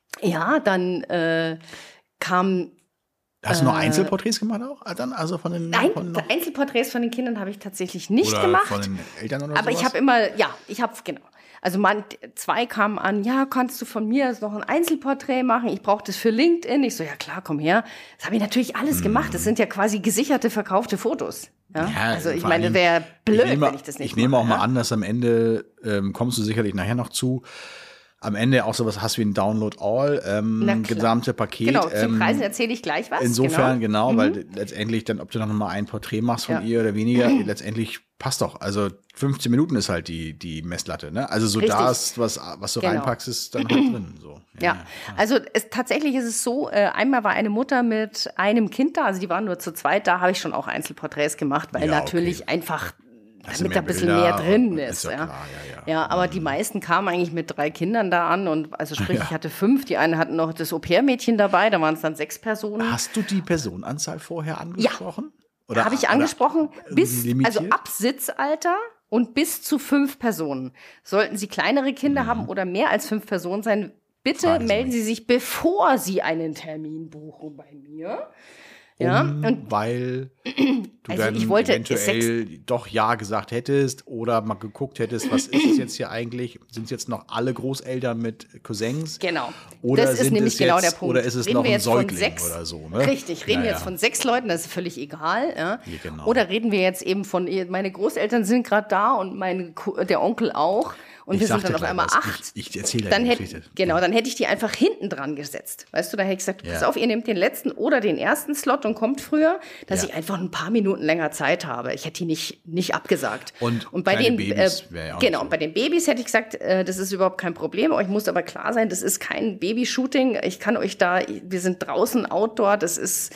kam... Hast du noch Einzelporträts gemacht auch? Also von den, Nein, Einzelporträts von den Kindern habe ich tatsächlich nicht gemacht. Von den Eltern oder aber sowas? ich habe immer, genau. Also 2 kamen an, ja, kannst du von mir noch ein Einzelporträt machen? Ich brauche das für LinkedIn. Ich so, ja klar, komm her. Das habe ich natürlich alles gemacht. Das sind ja quasi gesicherte, verkaufte Fotos. Ja? Also ich meine, wäre blöd, wenn ich das nicht mache. Ich nehme auch mal an, dass am Ende, kommst du sicherlich nachher noch zu, am Ende auch sowas hast wie ein Download-All, gesamte Paket. Genau, zum Preisen erzähle ich gleich was. Insofern, genau, weil letztendlich dann, ob du noch mal ein Porträt machst von ihr oder weniger, letztendlich passt doch. Also 15 Minuten ist halt die Messlatte, ne? Also so Richtig. das, was du reinpackst, ist dann halt drin. So. Ja, also tatsächlich ist es so, einmal war eine Mutter mit einem Kind da, also die waren nur zu zweit, da habe ich schon auch Einzelporträts gemacht, weil natürlich einfach damit da ein bisschen mehr drin ist. Ja, klar, ja, aber die meisten kamen eigentlich mit 3 Kindern da an und also sprich, ich hatte 5, die eine hatten noch das Au-pair-Mädchen dabei, da waren es dann 6 Personen. Hast du die Personenanzahl vorher angesprochen? Ja, habe ich angesprochen, also limitiert? ab Sitzalter und bis zu 5 Personen. Sollten Sie kleinere Kinder haben oder mehr als 5 Personen sein, bitte melden Sie sich, bevor Sie einen Termin buchen bei mir. Ja, weil du dann eventuell doch Ja gesagt hättest oder mal geguckt hättest, was ist es jetzt hier eigentlich? Sind es jetzt noch alle Großeltern mit Cousins? Genau. Oder das ist nämlich genau der Punkt. Oder ist es noch ein Säugling oder so? Ne? Richtig, reden wir jetzt von 6 Leuten, das ist völlig egal. Ja? Genau. Oder reden wir jetzt eben von, meine Großeltern sind gerade da und der Onkel auch. Und wir sind dann auf einmal 8. Ich erzähle dann dann hätte ich die einfach hinten dran gesetzt. Weißt du, da hätte ich gesagt, pass auf, ihr nehmt den letzten oder den ersten Slot und kommt früher, dass ich einfach ein paar Minuten länger Zeit habe. Ich hätte die nicht abgesagt. Und bei den Babys wäre ja auch genau, so. bei den Babys hätte ich gesagt, das ist überhaupt kein Problem. Euch muss aber klar sein, das ist kein Babyshooting. Ich kann euch wir sind draußen Outdoor. Das ist,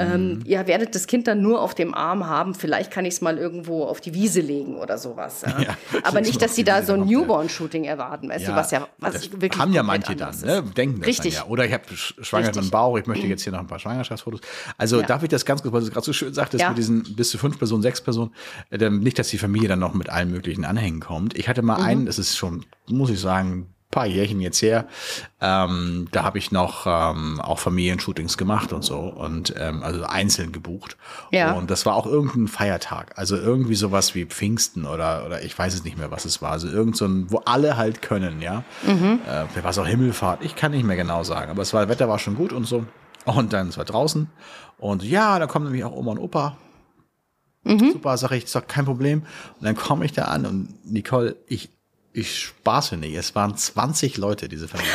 ihr werdet das Kind dann nur auf dem Arm haben. Vielleicht kann ich es mal irgendwo auf die Wiese legen oder sowas. Ja. Aber nicht, dass sie da so ein Newborn Frauenshooting erwarten, weißt du, was wirklich haben ja manche dann, ne? Denken das Richtig. dann ja. Oder ich habe schwangeren Bauch, ich möchte jetzt hier noch ein paar Schwangerschaftsfotos. Also darf ich das ganz kurz, weil du gerade so schön sagtest, mit diesen bis zu 5 Personen, 6 Personen, nicht, dass die Familie dann noch mit allen möglichen Anhängen kommt. Ich hatte mal einen, das ist schon, muss ich sagen, paar Jährchen jetzt her, da habe ich noch auch Familienshootings gemacht und so und also einzeln gebucht. Und das war auch irgendein Feiertag, also irgendwie sowas wie Pfingsten oder ich weiß es nicht mehr, was es war, also irgend so ein, wo alle halt können, war es auch Himmelfahrt, ich kann nicht mehr genau sagen, aber das Wetter war schon gut und so und dann es war draußen und da kommen nämlich auch Oma und Opa. Super, sag ich, ist doch kein Problem. Und dann komme ich da an und Nicole, ich spaße nicht. Es waren 20 Leute, diese Familie.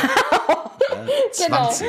20.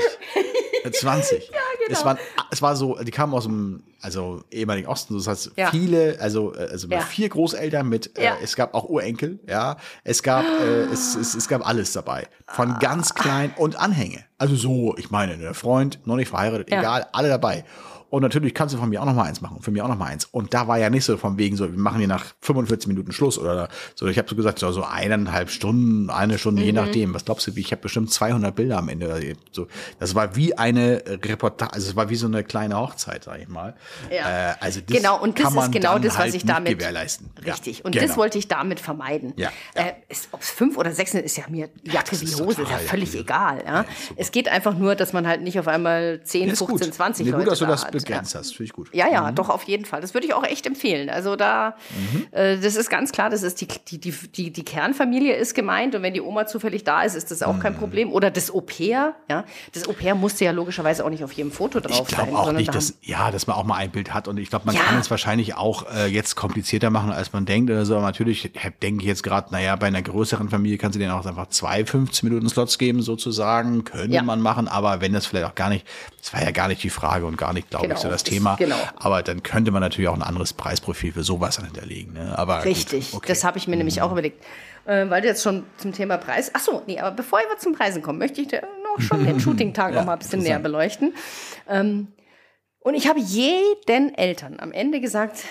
20. Ja, genau. Es war so, die kamen aus dem, ehemaligen Osten, das heißt, viele, mit 4 Großeltern mit, es gab auch Urenkel, es gab alles dabei. Von ganz klein und Anhänge. Also so, ich meine, der Freund, noch nicht verheiratet, egal, alle dabei. Und natürlich kannst du von mir auch noch mal eins machen, für mich auch noch mal eins. Und da war ja nicht so von wegen so, wir machen hier nach 45 Minuten Schluss oder so. Ich habe so gesagt, so 1,5 Stunden, 1 Stunde, je nachdem. Was glaubst du, ich habe bestimmt 200 Bilder am Ende. So, das war wie eine Reportage, also es war wie so eine kleine Hochzeit, sag ich mal. Ja. Also das genau, und das kann man ist genau dann das, was halt ich nicht damit gewährleisten. Richtig. Und das wollte ich damit vermeiden. Ja. Ob es 5 oder 6 sind, ist ja mir Jacke wie Hose, ist ja völlig egal. Ja? Es geht einfach nur, dass man halt nicht auf einmal 10, 15, 20 Leute hat. Gut, dass du das begrenzt hast, finde ich gut. Ja, doch, auf jeden Fall. Das würde ich auch echt empfehlen. Also das ist ganz klar, das ist die Kernfamilie ist gemeint und wenn die Oma zufällig da ist, ist das auch kein Problem. Oder das Au-pair, das Au-pair musste ja logischerweise auch nicht auf jedem Foto drauf sein. Ich glaube auch nicht, dass man auch mal ein Bild hat und ich glaube, man kann es wahrscheinlich auch jetzt komplizierter machen, als man denkt oder so. Aber natürlich denke ich jetzt gerade, bei einer größeren Familie kannst du denen auch einfach 2 15-Minuten-Slots geben, sozusagen. Könnte man machen, aber wenn das vielleicht auch gar nicht, das war ja gar nicht die Frage und gar nicht, glaube ich, so das Thema. Genau. Aber dann könnte man natürlich auch ein anderes Preisprofil für sowas dann hinterlegen. Ne? Aber richtig, gut, das habe ich mir nämlich auch überlegt. Weil du jetzt schon zum Thema Preis, aber bevor wir zum Preisen kommen, möchte ich dir noch schon den Shooting-Tag noch mal ein bisschen näher beleuchten. Und ich habe jeden Eltern am Ende gesagt,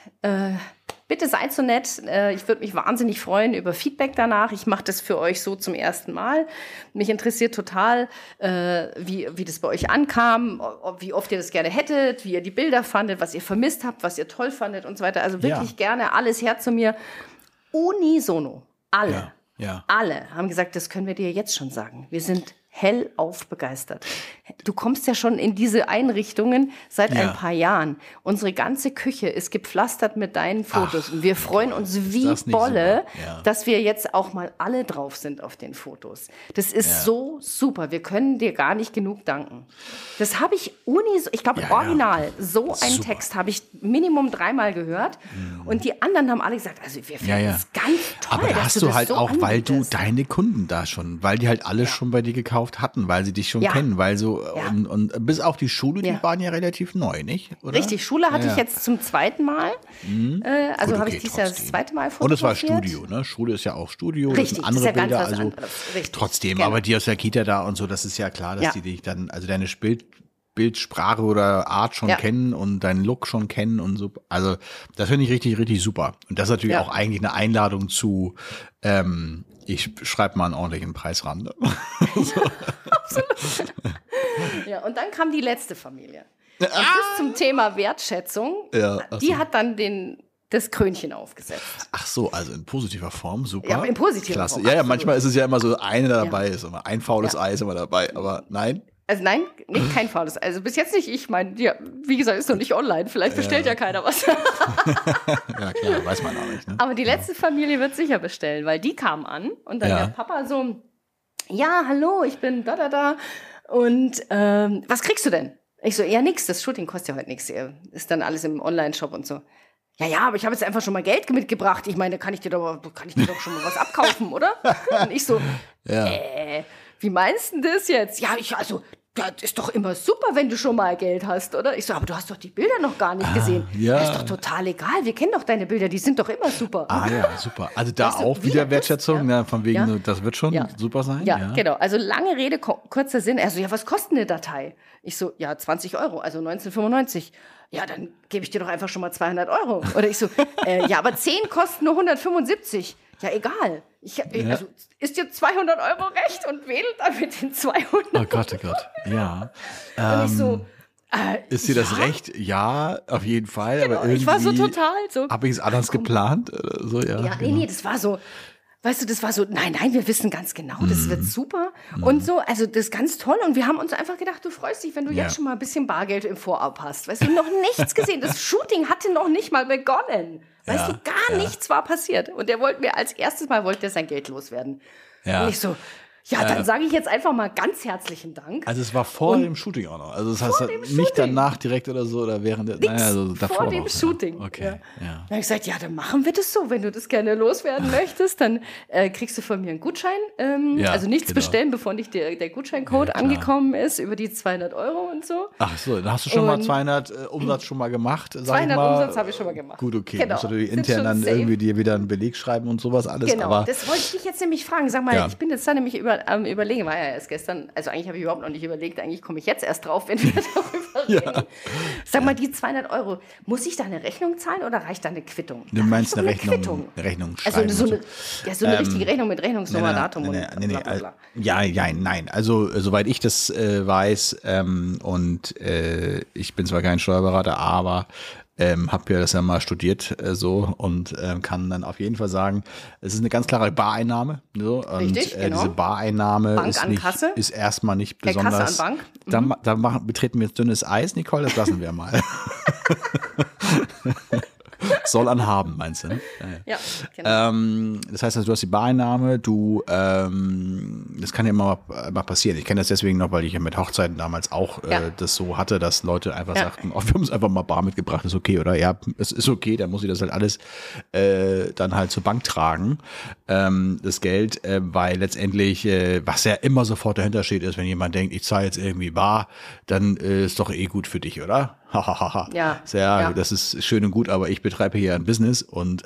bitte seid so nett, ich würde mich wahnsinnig freuen über Feedback danach. Ich mache das für euch so zum ersten Mal. Mich interessiert total, wie das bei euch ankam, wie oft ihr das gerne hättet, wie ihr die Bilder fandet, was ihr vermisst habt, was ihr toll fandet und so weiter. Also wirklich gerne alles her zu mir. Unisono, alle haben gesagt, das können wir dir jetzt schon sagen. Wir sind hellauf begeistert. Du kommst ja schon in diese Einrichtungen seit ein paar Jahren. Unsere ganze Küche ist gepflastert mit deinen Fotos. Und wir freuen uns wie Bolle, dass wir jetzt auch mal alle drauf sind auf den Fotos. Das ist so super. Wir können dir gar nicht genug danken. Das habe ich ich glaube original, so einen Text habe ich Minimum 3-mal gehört. Und die anderen haben alle gesagt, also wir finden es ganz toll. Aber da hast du halt so auch, weil du deine Kunden da schon, weil die halt alle schon bei dir gekauft hatten, weil sie dich schon kennen, weil so und bis auf die Schule, die waren ja relativ neu, nicht? Oder? Richtig, Schule hatte ich jetzt zum 2. Mal. Also habe ich dieses Jahr das 2. Mal fotografiert. Und es war Studio, ne? Schule ist ja auch Studio, richtig, das sind andere Bilder, ganz was anderes. Richtig, trotzdem, aber die aus der Kita da und so, das ist ja klar, dass die dich dann, also deine Bildsprache oder Art schon kennen und deinen Look schon kennen und so. Also das finde ich richtig, richtig super. Und das ist natürlich auch eigentlich eine Einladung zu ich schreibe mal einen ordentlichen Preis ran. Absolut. Ja, und dann kam die letzte Familie. Das ist zum Thema Wertschätzung. Die hat dann das Krönchen aufgesetzt. Ach so, also in positiver Form, super. Ja, in positiver Form. Ja, manchmal ist es ja immer so, eine dabei ist immer, ein faules Ei ist immer dabei, aber nein. Also nein, nicht kein faules Ei. Also bis jetzt nicht, ich meine, wie gesagt, ist noch nicht online, vielleicht bestellt ja keiner was. Ja klar, weiß man auch nicht. Ne? Aber die letzte Familie wird sicher bestellen, weil die kam an und dann der Papa so, ja, hallo, ich bin da. Und was kriegst du denn? Ich so, ja, nix, das Shooting kostet ja heute nichts. Ist dann alles im Online-Shop und so. Ja, aber ich habe jetzt einfach schon mal Geld mitgebracht. Ich meine, da kann ich dir doch schon mal was abkaufen, oder? Und ich so, wie meinst du das jetzt? Ja, das ist doch immer super, wenn du schon mal Geld hast, oder? Ich so, aber du hast doch die Bilder noch gar nicht gesehen. Ja. Das ist doch total egal. Wir kennen doch deine Bilder, die sind doch immer super. Ja, super. Also da auch wieder Wertschätzung, von wegen, das wird schon super sein. Ja, genau. Also lange Rede, kurzer Sinn. Also was kostet eine Datei? Ich so, 20 €, also 19,95. Ja, dann gebe ich dir doch einfach schon mal 200 €. Oder ich so, aber 10 kosten nur 175. ja, egal. Also ist dir 200 € recht und wählt dann mit den 200 €. Oh Gott. Ja. Und ich so, ist dir das recht? Ja, auf jeden Fall. Genau, aber irgendwie ich war so total so. Habe ich es anders geplant? Oder so, ja, Ja, genau. nee, das war so, weißt du, das war so, nein, wir wissen ganz genau, das wird super. Und so, also das ist ganz toll. Und wir haben uns einfach gedacht, du freust dich, wenn du jetzt schon mal ein bisschen Bargeld im Vorab hast. Weißt du, noch nichts gesehen. Das Shooting hatte noch nicht mal begonnen. Weißt du, gar nichts war passiert. Und der wollte mir als erstes Mal sein Geld loswerden. Ja. Und ich so, ja, dann sage ich jetzt einfach mal ganz herzlichen Dank. Also es war vor dem Shooting auch noch. Also das heißt nicht danach direkt oder so oder während der, also davor vor dem noch, Shooting. Ja. Okay, ja. Dann habe ich gesagt, ja, dann machen wir das so. Wenn du das gerne loswerden möchtest, dann kriegst du von mir einen Gutschein. Also nichts bestellen, bevor nicht der Gutscheincode angekommen ist, über die 200 € und so. Ach so, dann hast du schon mal 200 Umsatz schon mal gemacht. 200 Umsatz habe ich schon mal gemacht. Gut, okay. Genau. Musst du natürlich intern dann irgendwie dir wieder einen Beleg schreiben und sowas alles. Genau, aber das wollte ich dich jetzt nämlich fragen. Sag mal, ich bin jetzt da nämlich überlegen, war ja erst gestern, also eigentlich habe ich überhaupt noch nicht überlegt, eigentlich komme ich jetzt erst drauf, wenn wir darüber reden. Sag mal, die 200 €, muss ich da eine Rechnung zahlen oder reicht da eine Quittung? Du meinst eine Rechnung? Quittung. Eine Rechnung schreiben. Also so eine richtige Rechnung mit Rechnungsnummer, Datum und bla bla bla. Nein. Also soweit ich das weiß und ich bin zwar kein Steuerberater, aber habe ja das ja mal studiert so und kann dann auf jeden Fall sagen, es ist eine ganz klare Bareinnahme. So, und richtig, genau. Diese Bareinnahme Bank an Kasse. ist erstmal nicht besonders. Kasse an Bank. Da betreten wir jetzt dünnes Eis, Nicole, das lassen wir mal. Soll anhaben, meinst du, ne? Ja, genau. Das heißt, also, du hast die Bareinnahme, das kann ja immer passieren. Ich kenne das deswegen noch, weil ich ja mit Hochzeiten damals auch das so hatte, dass Leute einfach sagten, wir haben es einfach mal bar mitgebracht, ist okay, oder? Ja, es ist okay, dann muss ich das halt alles dann halt zur Bank tragen, das Geld, weil letztendlich, was ja immer sofort dahinter steht, ist, wenn jemand denkt, ich zahle jetzt irgendwie bar, dann ist doch eh gut für dich, oder? Ja, das ist schön und gut, aber ich betreibe hier ein Business und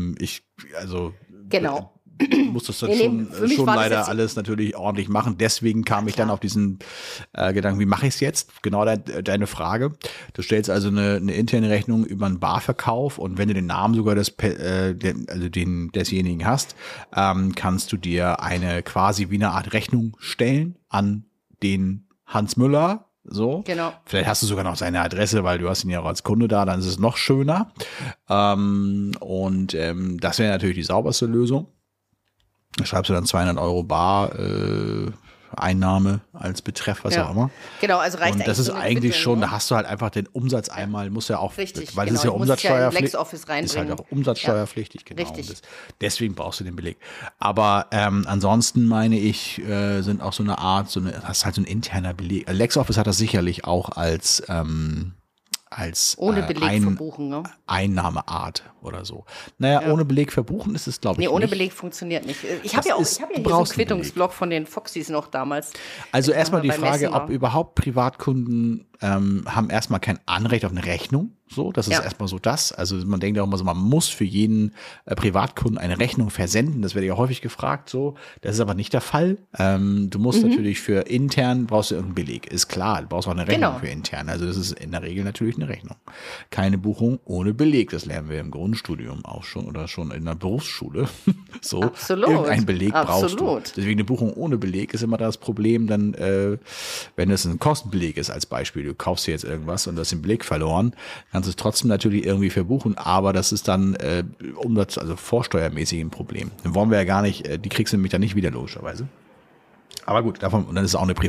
genau. muss das dann schon leider alles natürlich ordentlich machen. Deswegen kam ich dann auf diesen Gedanken, wie mache ich es jetzt? Genau deine Frage. Du stellst also eine interne Rechnung über einen Barverkauf und wenn du den Namen sogar desjenigen hast, kannst du dir eine quasi wie eine Art Rechnung stellen an den Hans Müller. So, genau. Vielleicht hast du sogar noch seine Adresse, weil du hast ihn ja auch als Kunde da, dann ist es noch schöner. Das wäre natürlich die sauberste Lösung. Da schreibst du dann 200 € bar Einnahme als Betreff, was auch immer. Genau, also reicht und das eigentlich ist so eine eigentlich Quittung, schon, ne? da hast du halt einfach den Umsatz einmal, muss ja auch, richtig, weil genau, das ist ja umsatzsteuerpflichtig. Ist halt auch umsatzsteuerpflichtig, genau. Richtig. Deswegen brauchst du den Beleg. Aber ansonsten meine ich, sind auch so eine Art, das ist halt so ein interner Beleg. LexOffice hat das sicherlich auch als ohne Beleg verbuchen, ne? Einnahmeart oder so. Naja, ohne Beleg verbuchen ist es, glaube ich, ohne nicht. Beleg funktioniert nicht. Ich habe ja hier so einen Quittungsblock von den Foxys noch damals. Also erstmal die Frage, ob überhaupt Privatkunden haben erstmal kein Anrecht auf eine Rechnung. So, das ist erstmal so das. Also man denkt auch immer so, man muss für jeden Privatkunden eine Rechnung versenden. Das werde ja häufig gefragt. So, das ist aber nicht der Fall. Du musst natürlich für intern brauchst du irgendeinen Beleg. Ist klar, du brauchst auch eine Rechnung für intern. Also das ist in der Regel natürlich eine Rechnung. Keine Buchung ohne Beleg. Das lernen wir im Grundstudium auch schon oder schon in der Berufsschule. So, absolut. Irgendein Beleg brauchst du. Deswegen eine Buchung ohne Beleg ist immer das Problem, dann, wenn es ein Kostenbeleg ist als Beispiel. Du kaufst dir jetzt irgendwas und du hast den Beleg verloren, kannst es trotzdem natürlich irgendwie verbuchen, aber das ist dann also vorsteuermäßig ein Problem. Dann wollen wir ja gar nicht, die kriegst du nämlich dann nicht wieder, logischerweise. Aber gut, davon, und dann ist es auch eine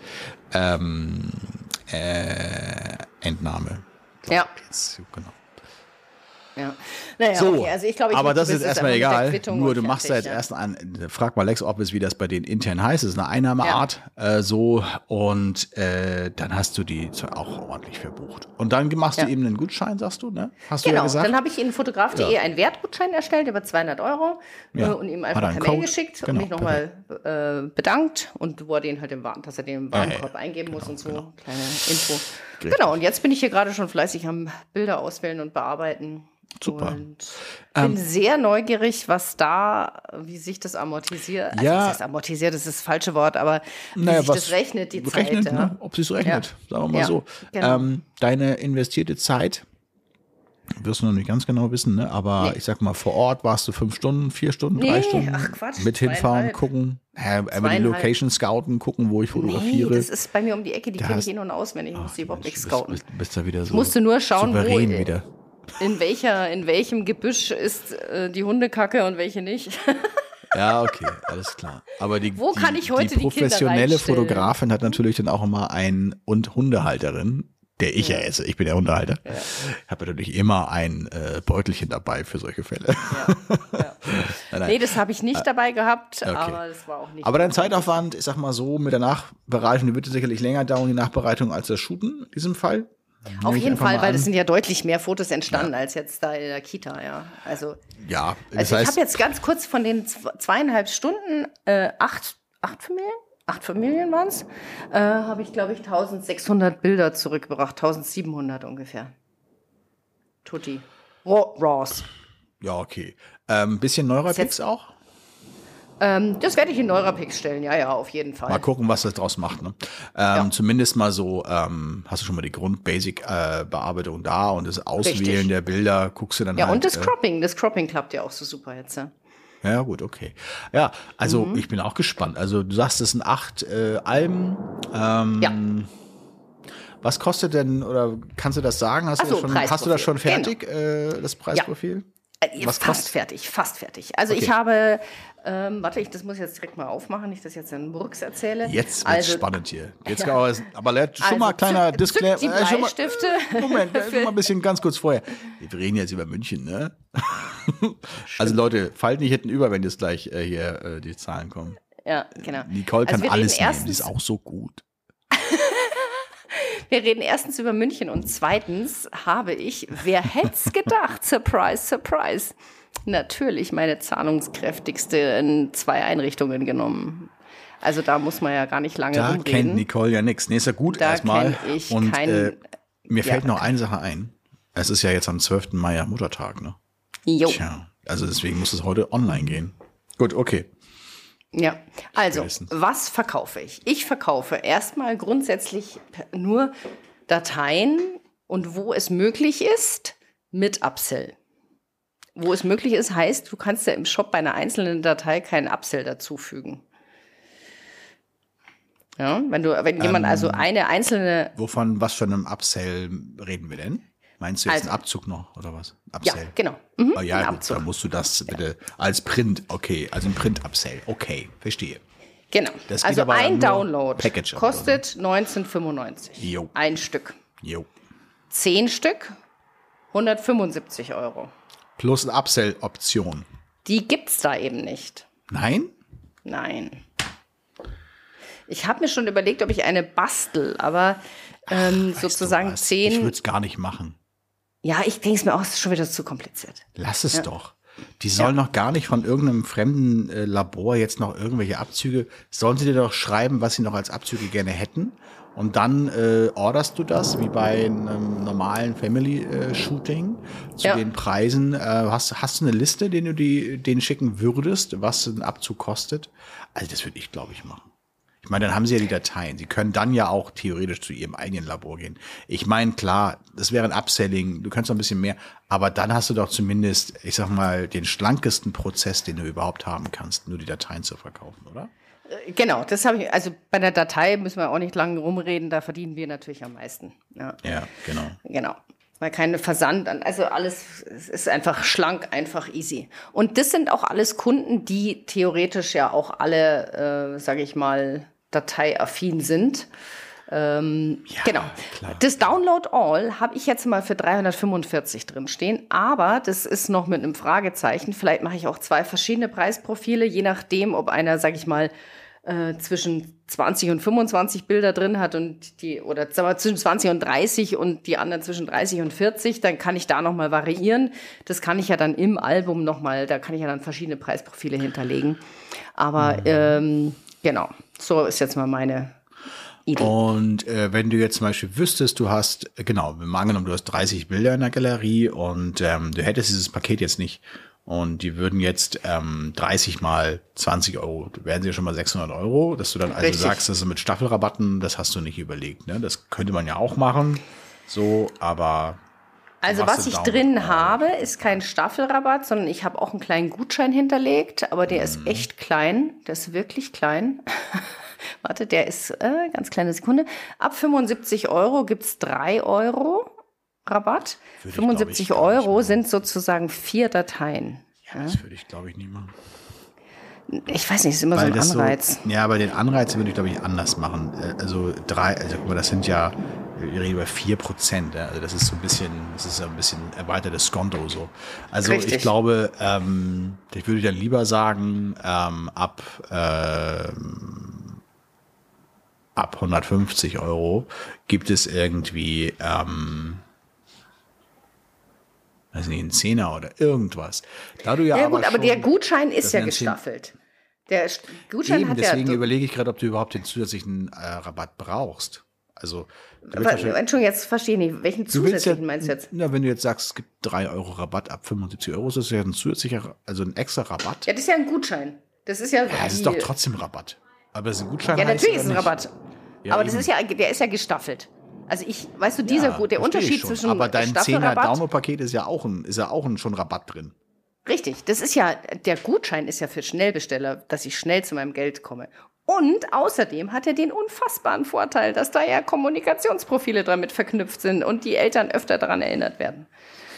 Entnahme. Ja. Jetzt, genau. Ja. Naja, so, okay, also ich glaube, aber das ist erstmal egal. Nur du fertig, machst da jetzt erst frag mal LexOffice, wie das bei denen intern heißt. Das ist eine Einnahmeart, und dann hast du die auch ordentlich verbucht. Und dann machst du eben einen Gutschein, sagst du, ne? Hast du ja gesagt? Dann habe ich in fotograf.de einen Wertgutschein erstellt über 200 € und ihm einfach per Mail geschickt und mich nochmal bedankt und wo er den halt dass er den im Warenkorb eingeben muss und so. Kleine Info. Richtig. Genau, und jetzt bin ich hier gerade schon fleißig am Bilder auswählen und bearbeiten. Super. Und bin sehr neugierig, wie sich das amortisiert. Also das heißt amortisiert, das ist das falsche Wort, aber wie sich das rechnet, die Zeit. Ne? Ob sie es rechnet, sagen wir mal so. Genau. Deine investierte Zeit, Wirst du noch nicht ganz genau wissen, ne? Aber ich sag mal, vor Ort warst du 5 Stunden, 4 Stunden, 3 Stunden. Ach Quatsch. Mit hinfahren, gucken, einmal die Location scouten, gucken, wo ich fotografiere. Nee, das ist bei mir um die Ecke, die kenne ich in- und auswendig. Ich musste überhaupt nichts scouten. Bist da wieder so Ich musste nur schauen, souverän wo, wieder. in welchem Gebüsch ist die Hundekacke und welche nicht. Ja, okay, alles klar. Aber Wo kann ich heute die Kinder professionelle reinstellen? Fotografin hat natürlich dann auch immer und Hundehalterin, der ich ja esse. Ich bin der Hundehalter. Ja. Habe natürlich immer ein Beutelchen dabei für solche Fälle. Ja. Nein. Nee, das habe ich nicht dabei gehabt, okay. Aber das war auch nicht. Aber dein Zeitaufwand, ich sag mal so, mit der Nachbereitung, die wird sicherlich länger dauern, die Nachbereitung, als das Shooten in diesem Fall. Auf jeden Fall, weil es sind ja deutlich mehr Fotos entstanden als jetzt da in der Kita, ja. Also das ich heißt, habe jetzt ganz kurz von den 2,5 Stunden 8 Familien waren es, habe ich, glaube ich, 1600 Bilder zurückgebracht, 1700 ungefähr. Tutti. Raws. Ja, okay. Bisschen Neurapix auch? Das werde ich in Neurapix stellen, ja, auf jeden Fall. Mal gucken, was das draus macht. Ne? Zumindest mal so, hast du schon mal die Grund-Basic-Bearbeitung da und das Auswählen Richtig. der Bilder, guckst du dann ja, halt. Und das Cropping. Das Cropping klappt ja auch so super jetzt. Ja, gut, okay. Ja, also ich bin auch gespannt. Also du sagst, es sind 8 Alben. Ja. Was kostet denn, oder kannst du das sagen? Hast du das schon fertig, das Preisprofil? Ja. Fast fertig. Also okay. Ich habe, das muss ich jetzt direkt mal aufmachen, nicht, dass ich jetzt einen Murks erzähle. Jetzt wird's spannend hier. Aber schon mal kleiner Disclaimer. Die Bleistifte. Moment, schon mal ein bisschen ganz kurz vorher. Wir reden jetzt über München, ne? Also Leute, fallt nicht hinten über, wenn jetzt gleich hier die Zahlen kommen. Ja, genau. Nicole kann alles nehmen, die ist auch so gut. Wir reden erstens über München und zweitens habe ich, wer hätte es gedacht, surprise, surprise, natürlich meine zahlungskräftigste in 2 Einrichtungen genommen. Also da muss man ja gar nicht lange rumreden. Da kennt Nicole ja nichts. Nee, ist ja gut erstmal. Ich und mir fällt noch eine Sache ein. Es ist ja jetzt am 12. Mai ja Muttertag, ne? Jo. Tja, also deswegen muss es heute online gehen. Gut, okay. Ja, also, was verkaufe ich? Ich verkaufe erstmal grundsätzlich nur Dateien und wo es möglich ist, mit Upsell. Wo es möglich ist, heißt, du kannst ja im Shop bei einer einzelnen Datei keinen Upsell dazufügen. Ja, wenn jemand also eine einzelne... Was für einem Upsell reden wir denn? Meinst du jetzt einen Abzug noch, oder was? Upsell. Ja, genau. Oh, ja, gut, dann musst du das bitte als Print, okay, also ein Print-Upsell, okay, verstehe. Genau, Das also ein Download Package kostet 19,95 €. Jo. Ein Stück. Jo. 10 Stück, 175 €. Plus eine Upsell-Option. Die gibt's da eben nicht. Nein? Nein. Ich habe mir schon überlegt, ob ich eine bastel, aber sozusagen 10... Ich würde es gar nicht machen. Ja, ich denke es mir auch, es ist schon wieder zu kompliziert. Lass es doch. Die sollen noch gar nicht von irgendeinem fremden Labor jetzt noch irgendwelche Abzüge. Sollen sie dir doch schreiben, was sie noch als Abzüge gerne hätten. Und dann orderst du das, wie bei einem normalen Family-Shooting, zu den Preisen. Hast du eine Liste, den du denen schicken würdest, was ein Abzug kostet? Also das würde ich, glaube ich, machen. Ich meine, dann haben sie ja die Dateien. Sie können dann ja auch theoretisch zu ihrem eigenen Labor gehen. Ich meine, klar, das wäre ein Upselling, du könntest noch ein bisschen mehr, aber dann hast du doch zumindest, ich sag mal, den schlankesten Prozess, den du überhaupt haben kannst, nur die Dateien zu verkaufen, oder? Genau, das habe ich, also bei der Datei müssen wir auch nicht lange rumreden, da verdienen wir natürlich am meisten. Ja, genau. Genau. Weil keine Versand, also alles ist einfach schlank, einfach easy. Und das sind auch alles Kunden, die theoretisch ja auch alle, sage ich mal, dateiaffin sind. Genau. Klar. Das Download All habe ich jetzt mal für 345 drin stehen, aber das ist noch mit einem Fragezeichen. Vielleicht mache ich auch 2 verschiedene Preisprofile, je nachdem, ob einer, sage ich mal, zwischen 20 und 25 Bilder drin hat und oder sagen wir, zwischen 20 und 30 und die anderen zwischen 30 und 40, dann kann ich da nochmal variieren. Das kann ich ja dann im Album nochmal, da kann ich ja dann verschiedene Preisprofile hinterlegen. Aber genau, so ist jetzt mal meine Idee. Und wenn du jetzt zum Beispiel wüsstest, du hast, angenommen, du hast 30 Bilder in der Galerie und du hättest dieses Paket jetzt nicht und die würden jetzt 30 mal 20 €, wären sie ja schon mal 600 €, dass du dann also sagst, das ist mit Staffelrabatten, das hast du nicht überlegt, ne? Das könnte man ja auch machen, so, aber Also was ich drin habe, ist kein Staffelrabatt, sondern ich habe auch einen kleinen Gutschein hinterlegt, aber der ist echt klein, der ist wirklich klein. Warte, der ist, ganz kleine Sekunde. Ab 75 € gibt es 3 € Rabatt. 75 € sind sozusagen 4 Dateien. Ja, das würde ich, glaube ich, nie machen. Ich weiß nicht, das ist immer so ein Anreiz. Ja, aber den Anreiz würde ich, glaube ich, anders machen. Also guck mal, das sind ja, wir reden über 4%. Ja? Also das ist so ein bisschen erweitertes Skonto so. Also Richtig. Ich glaube, ich würde dann lieber sagen, ab 150 € gibt es irgendwie, weiß nicht, einen Zehner oder irgendwas. Da du ja gut, aber der Gutschein ist ja sind gestaffelt. Der Gutschein Eben, hat deswegen ja. überlege ich gerade, ob du überhaupt den zusätzlichen Rabatt brauchst. Also, Entschuldigung, jetzt verstehe ich nicht. Welchen zusätzlichen meinst du jetzt? Na, wenn du jetzt sagst, es gibt 3 € Rabatt ab 75 €, ist das ja ein zusätzlicher, also ein extra Rabatt. Ja, das ist ja ein Gutschein. Das ist ja. Ja, das ist doch trotzdem Rabatt. Aber das ist ein Gutschein. Ja, heißt natürlich ist es ein nicht. Rabatt. Ja, aber das eben. ist ja, der ist ja gestaffelt. Also weißt du, der Verstehe Unterschied ich schon. zwischen Aber dein 10er Staffelrabatt. Download-Paket ist ja auch schon Rabatt drin. Richtig, das ist ja, der Gutschein ist ja für Schnellbesteller, dass ich schnell zu meinem Geld komme. Und außerdem hat er den unfassbaren Vorteil, dass da ja Kommunikationsprofile damit verknüpft sind und die Eltern öfter daran erinnert werden.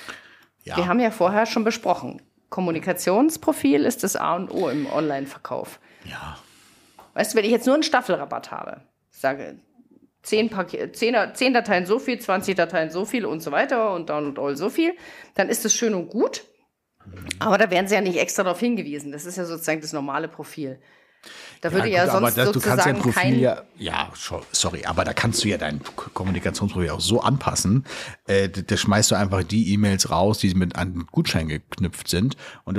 Ja. Wir haben ja vorher schon besprochen, Kommunikationsprofil ist das A und O im Online-Verkauf. Ja. Weißt du, wenn ich jetzt nur einen Staffelrabatt habe, sage 10 Dateien so viel, 20 Dateien so viel und so weiter und Download All so viel, dann ist das schön und gut. Aber da werden sie ja nicht extra darauf hingewiesen. Das ist ja sozusagen das normale Profil. Da würde ja sonst du kannst ja ein sozusagen Profil kein... sorry, aber da kannst du ja dein Kommunikationsprofil auch so anpassen, da schmeißt du einfach die E-Mails raus, die mit einem Gutschein geknüpft sind und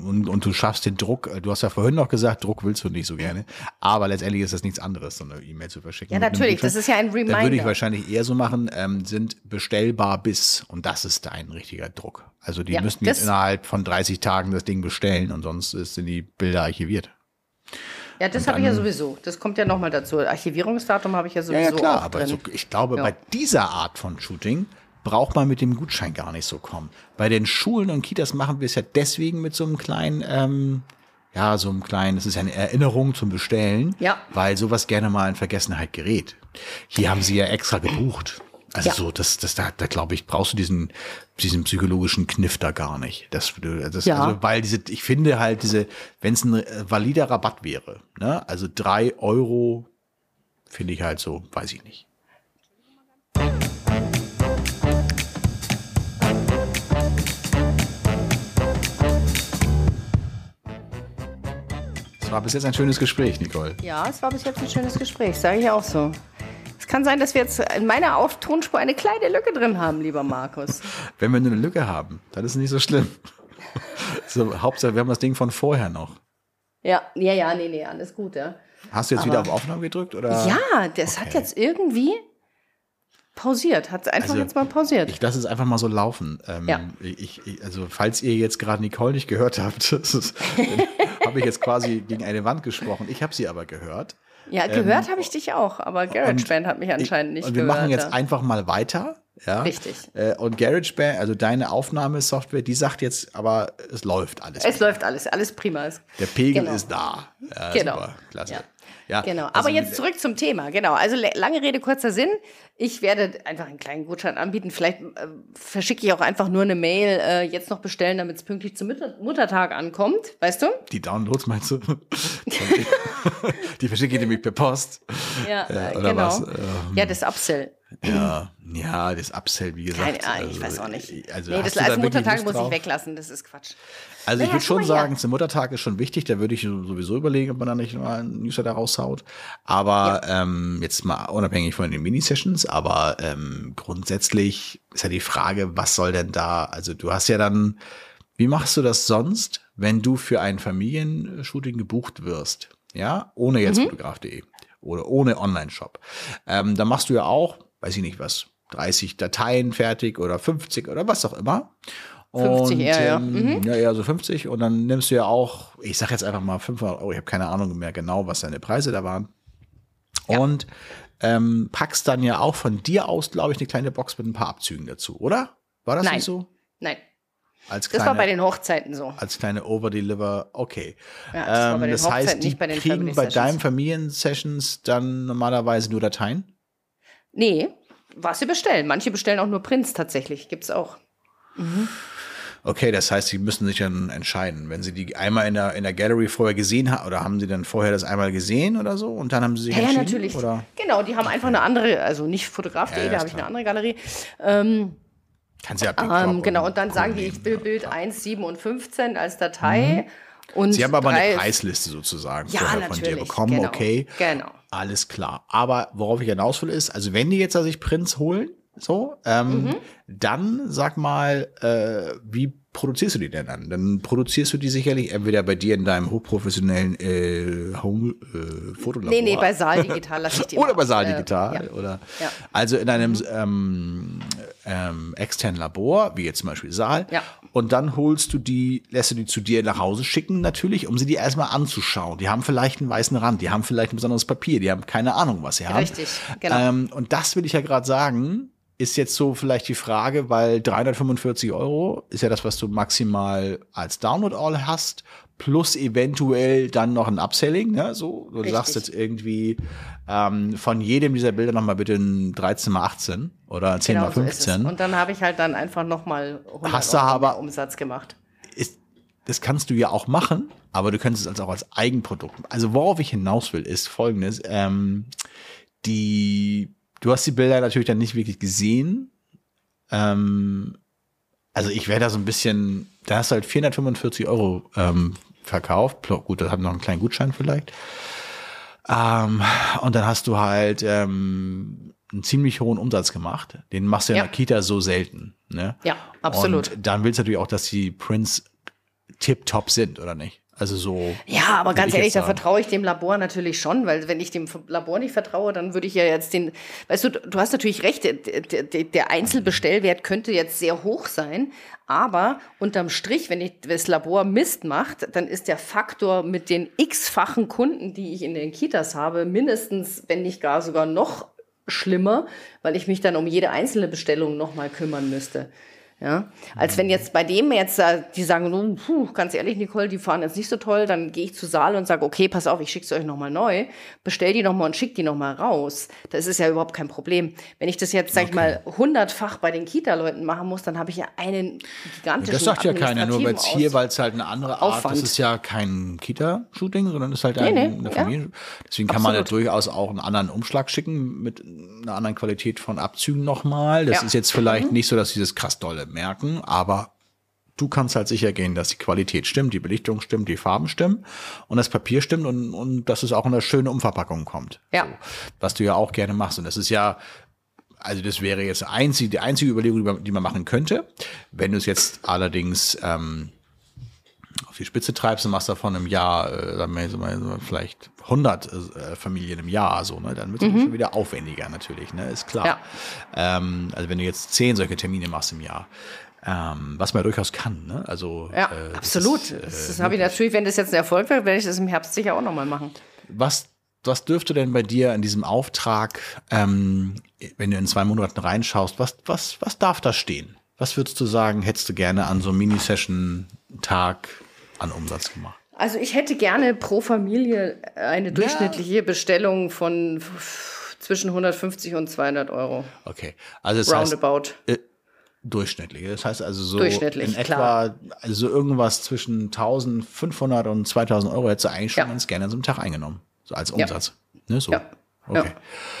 du schaffst den Druck, du hast ja vorhin noch gesagt, Druck willst du nicht so gerne, aber letztendlich ist das nichts anderes, so eine E-Mail zu verschicken. Ja, natürlich, das ist ja ein Reminder. Dann würde ich wahrscheinlich eher so machen, sind bestellbar bis, und das ist dein richtiger Druck. Also die müssten jetzt innerhalb von 30 Tagen das Ding bestellen und sonst sind die Bilder archiviert. Ja, das habe ich ja sowieso. Das kommt ja nochmal dazu. Archivierungsdatum habe ich ja sowieso Ja, klar, auch aber drin. ich glaube, bei dieser Art von Shooting braucht man mit dem Gutschein gar nicht so kommen. Bei den Schulen und Kitas machen wir es ja deswegen mit so einem kleinen, das ist ja eine Erinnerung zum Bestellen, weil sowas gerne mal in Vergessenheit gerät. Hier haben sie ja extra gebucht. Also da glaube ich, brauchst du diesen psychologischen Kniff da gar nicht. Also, weil ich finde halt wenn es ein valider Rabatt wäre, ne, also 3 € finde ich halt so, weiß ich nicht. Es war bis jetzt ein schönes Gespräch, Nicole. Ja, es war bis jetzt ein schönes Gespräch, sage ich auch so. Es kann sein, dass wir jetzt in meiner Tonspur eine kleine Lücke drin haben, lieber Markus. Wenn wir nur eine Lücke haben, dann ist es nicht so schlimm. So, Hauptsache, wir haben das Ding von vorher noch. Ja, nee, alles gut, ja. Hast du jetzt wieder auf Aufnahme gedrückt? Oder? Ja, das hat jetzt irgendwie pausiert, hat einfach jetzt mal pausiert. Ich lasse es einfach mal so laufen. Also falls ihr jetzt gerade Nicole nicht gehört habt, habe ich jetzt quasi gegen eine Wand gesprochen. Ich habe sie aber gehört. Ja, gehört habe ich dich auch, aber GarageBand hat mich anscheinend nicht gehört. Und wir machen jetzt einfach mal weiter. Ja? Richtig. Und GarageBand, also deine Aufnahmesoftware, die sagt jetzt, aber es läuft alles. Es läuft alles prima. Der Pegel ist da. Ja, genau. Super, klasse. Ja, genau. Aber jetzt zurück zum Thema. Genau. Also lange Rede, kurzer Sinn. Ich werde einfach einen kleinen Gutschein anbieten. Vielleicht verschicke ich auch einfach nur eine Mail, jetzt noch bestellen, damit es pünktlich zum Muttertag ankommt. Weißt du? Die Downloads meinst du? Die verschicke ich nämlich per Post. Ja, oder genau. was? Ja, das Upsell. Ja, das Upsell, wie gesagt. Ich weiß auch nicht. Also das als Muttertag muss ich weglassen. Das ist Quatsch. Also ich würde schon sagen, zum Muttertag ist schon wichtig. Da würde ich sowieso überlegen, ob man da nicht mal einen Newsletter raushaut. Aber jetzt mal unabhängig von den Mini-Sessions, aber grundsätzlich ist ja die Frage, was soll denn da, also du hast ja dann, wie machst du das sonst, wenn du für ein Familienshooting gebucht wirst? Ja, ohne jetzt fotograf.de oder ohne Online-Shop. Dann machst du ja auch, weiß ich nicht was, 30 Dateien fertig oder 50 oder was auch immer. 50 und, eher, ja. Ja, eher so 50. Und dann nimmst du ja auch, ich sag jetzt einfach mal 500 €, ich habe keine Ahnung mehr genau, was deine Preise da waren. Ja. Und packst dann ja auch von dir aus, glaube ich, eine kleine Box mit ein paar Abzügen dazu, oder? War das Nein. nicht so? Nein. Als Das war bei den Hochzeiten so. Als kleine Overdeliver, okay. Ja, das war bei den das Hochzeiten, heißt, die nicht bei den kriegen Family bei Sessions. deinen Familiensessions dann normalerweise nur Dateien? Nee, was sie bestellen. Manche bestellen auch nur Prints tatsächlich. Gibt's auch. Okay, das heißt, sie müssen sich dann entscheiden. Wenn sie die einmal in der Gallery vorher gesehen haben, oder haben sie dann vorher das einmal gesehen oder so und dann haben sie sich Ja, entschieden? natürlich. Oder? Genau, die haben einfach eine andere, also nicht Fotograf.de, Ja, da ist habe ich eine klar. andere Galerie. Kann sie ab Genau, und dann sagen die, ich will Bild 1, 7 und 15 als Datei. Und Sie haben aber 3, eine Preisliste sozusagen Ja, vorher von dir natürlich, bekommen, genau, okay. genau. Alles klar. Aber worauf ich hinaus will ist, also wenn die jetzt sich Prints holen, so, dann sag mal, wie produzierst du die denn dann? Dann produzierst du die sicherlich entweder bei dir in deinem hochprofessionellen Fotolabor. Nee, bei Saal Digital lasse ich die Oder immer. bei Saal Digital. Ja. Oder Ja. also in einem externen Labor, wie jetzt zum Beispiel Saal. Ja. Und dann lässt du die zu dir nach Hause schicken, natürlich, um sie dir erstmal anzuschauen. Die haben vielleicht einen weißen Rand, die haben vielleicht ein besonderes Papier, die haben keine Ahnung, was sie haben. Richtig, genau. Und das will ich ja gerade sagen, ist jetzt so vielleicht die Frage, weil 345 € ist ja das, was du maximal als Download All hast, plus eventuell dann noch ein Upselling, ne? So, du Richtig. sagst jetzt irgendwie von jedem dieser Bilder nochmal bitte ein 13x18 oder 10x15. Genau so ist es. Und dann habe ich halt dann einfach nochmal 100 Hast du Euro aber- mehr Umsatz gemacht. Das kannst du ja auch machen, aber du könntest es auch als Eigenprodukt. Also worauf ich hinaus will, ist Folgendes. Du hast die Bilder natürlich dann nicht wirklich gesehen. Also ich wäre da so ein bisschen, da hast du halt 445 € verkauft. Gut, das hat noch einen kleinen Gutschein vielleicht. Und dann hast du halt einen ziemlich hohen Umsatz gemacht. Den machst du in Ja. der Kita so selten. Ne? Ja, absolut. Und dann willst du natürlich auch, dass die Prints tipptopp sind, oder nicht? Also so. Ja, aber würd ganz ich ehrlich, jetzt da sagen. vertraue ich dem Labor natürlich schon, weil wenn ich dem Labor nicht vertraue, dann würde ich ja jetzt weißt du hast natürlich recht, der Einzelbestellwert könnte jetzt sehr hoch sein, aber unterm Strich, wenn das Labor Mist macht, dann ist der Faktor mit den x-fachen Kunden, die ich in den Kitas habe, mindestens, wenn nicht gar sogar noch schlimmer, weil ich mich dann um jede einzelne Bestellung nochmal kümmern müsste. Ja, als wenn jetzt bei dem die sagen, ganz ehrlich, Nicole, die fahren jetzt nicht so toll, dann gehe ich zu Saal und sage, okay, pass auf, ich schicke es euch nochmal neu, bestell die nochmal und schick die nochmal raus. Das ist ja überhaupt kein Problem. Wenn ich das jetzt, sag ich mal, 100-fach bei den Kita-Leuten machen muss, dann habe ich ja einen gigantischen Das sagt ja keiner, nur weil es halt eine andere Art, Aufwand. das ist ja kein Kita-Shooting, sondern es ist halt Nee, eine ja. Familie. Deswegen kann man ja Absolut. durchaus auch einen anderen Umschlag schicken mit einer anderen Qualität von Abzügen nochmal. Das Ja. ist jetzt vielleicht nicht so, dass sie das krass dolle merken, aber du kannst halt sicher gehen, dass die Qualität stimmt, die Belichtung stimmt, die Farben stimmen und das Papier stimmt und dass es auch in eine schöne Umverpackung kommt. Ja. So, was du ja auch gerne machst. Und das ist ja, also das wäre jetzt die einzige Überlegung, die man machen könnte. Wenn du es jetzt allerdings auf die Spitze treibst und machst davon im Jahr, sagen wir mal, vielleicht 100 Familien im Jahr, so, ne, dann wird es schon wieder aufwendiger natürlich, ne, ist klar. Ja. Also wenn du jetzt 10 solche Termine machst im Jahr, was man ja durchaus kann, ne, also. Ja, das absolut. ist, Das habe ich natürlich, wenn das jetzt ein Erfolg wird, werde ich das im Herbst sicher auch nochmal machen. Was dürfte denn bei dir in diesem Auftrag, wenn du in 2 Monaten reinschaust, was darf da stehen? Was würdest du sagen, hättest du gerne an so einem Mini-Session-Tag an Umsatz gemacht? Also ich hätte gerne pro Familie eine durchschnittliche Bestellung von zwischen 150 und 200 €. Okay, also das heißt, Roundabout. durchschnittlich. Das heißt also so Durchschnittlich, in etwa, klar. also irgendwas zwischen 1.500 und 2.000 € hättest du eigentlich schon Ja. ganz gerne an so einem Tag eingenommen. So als Umsatz. Ne, so. Ja. Okay.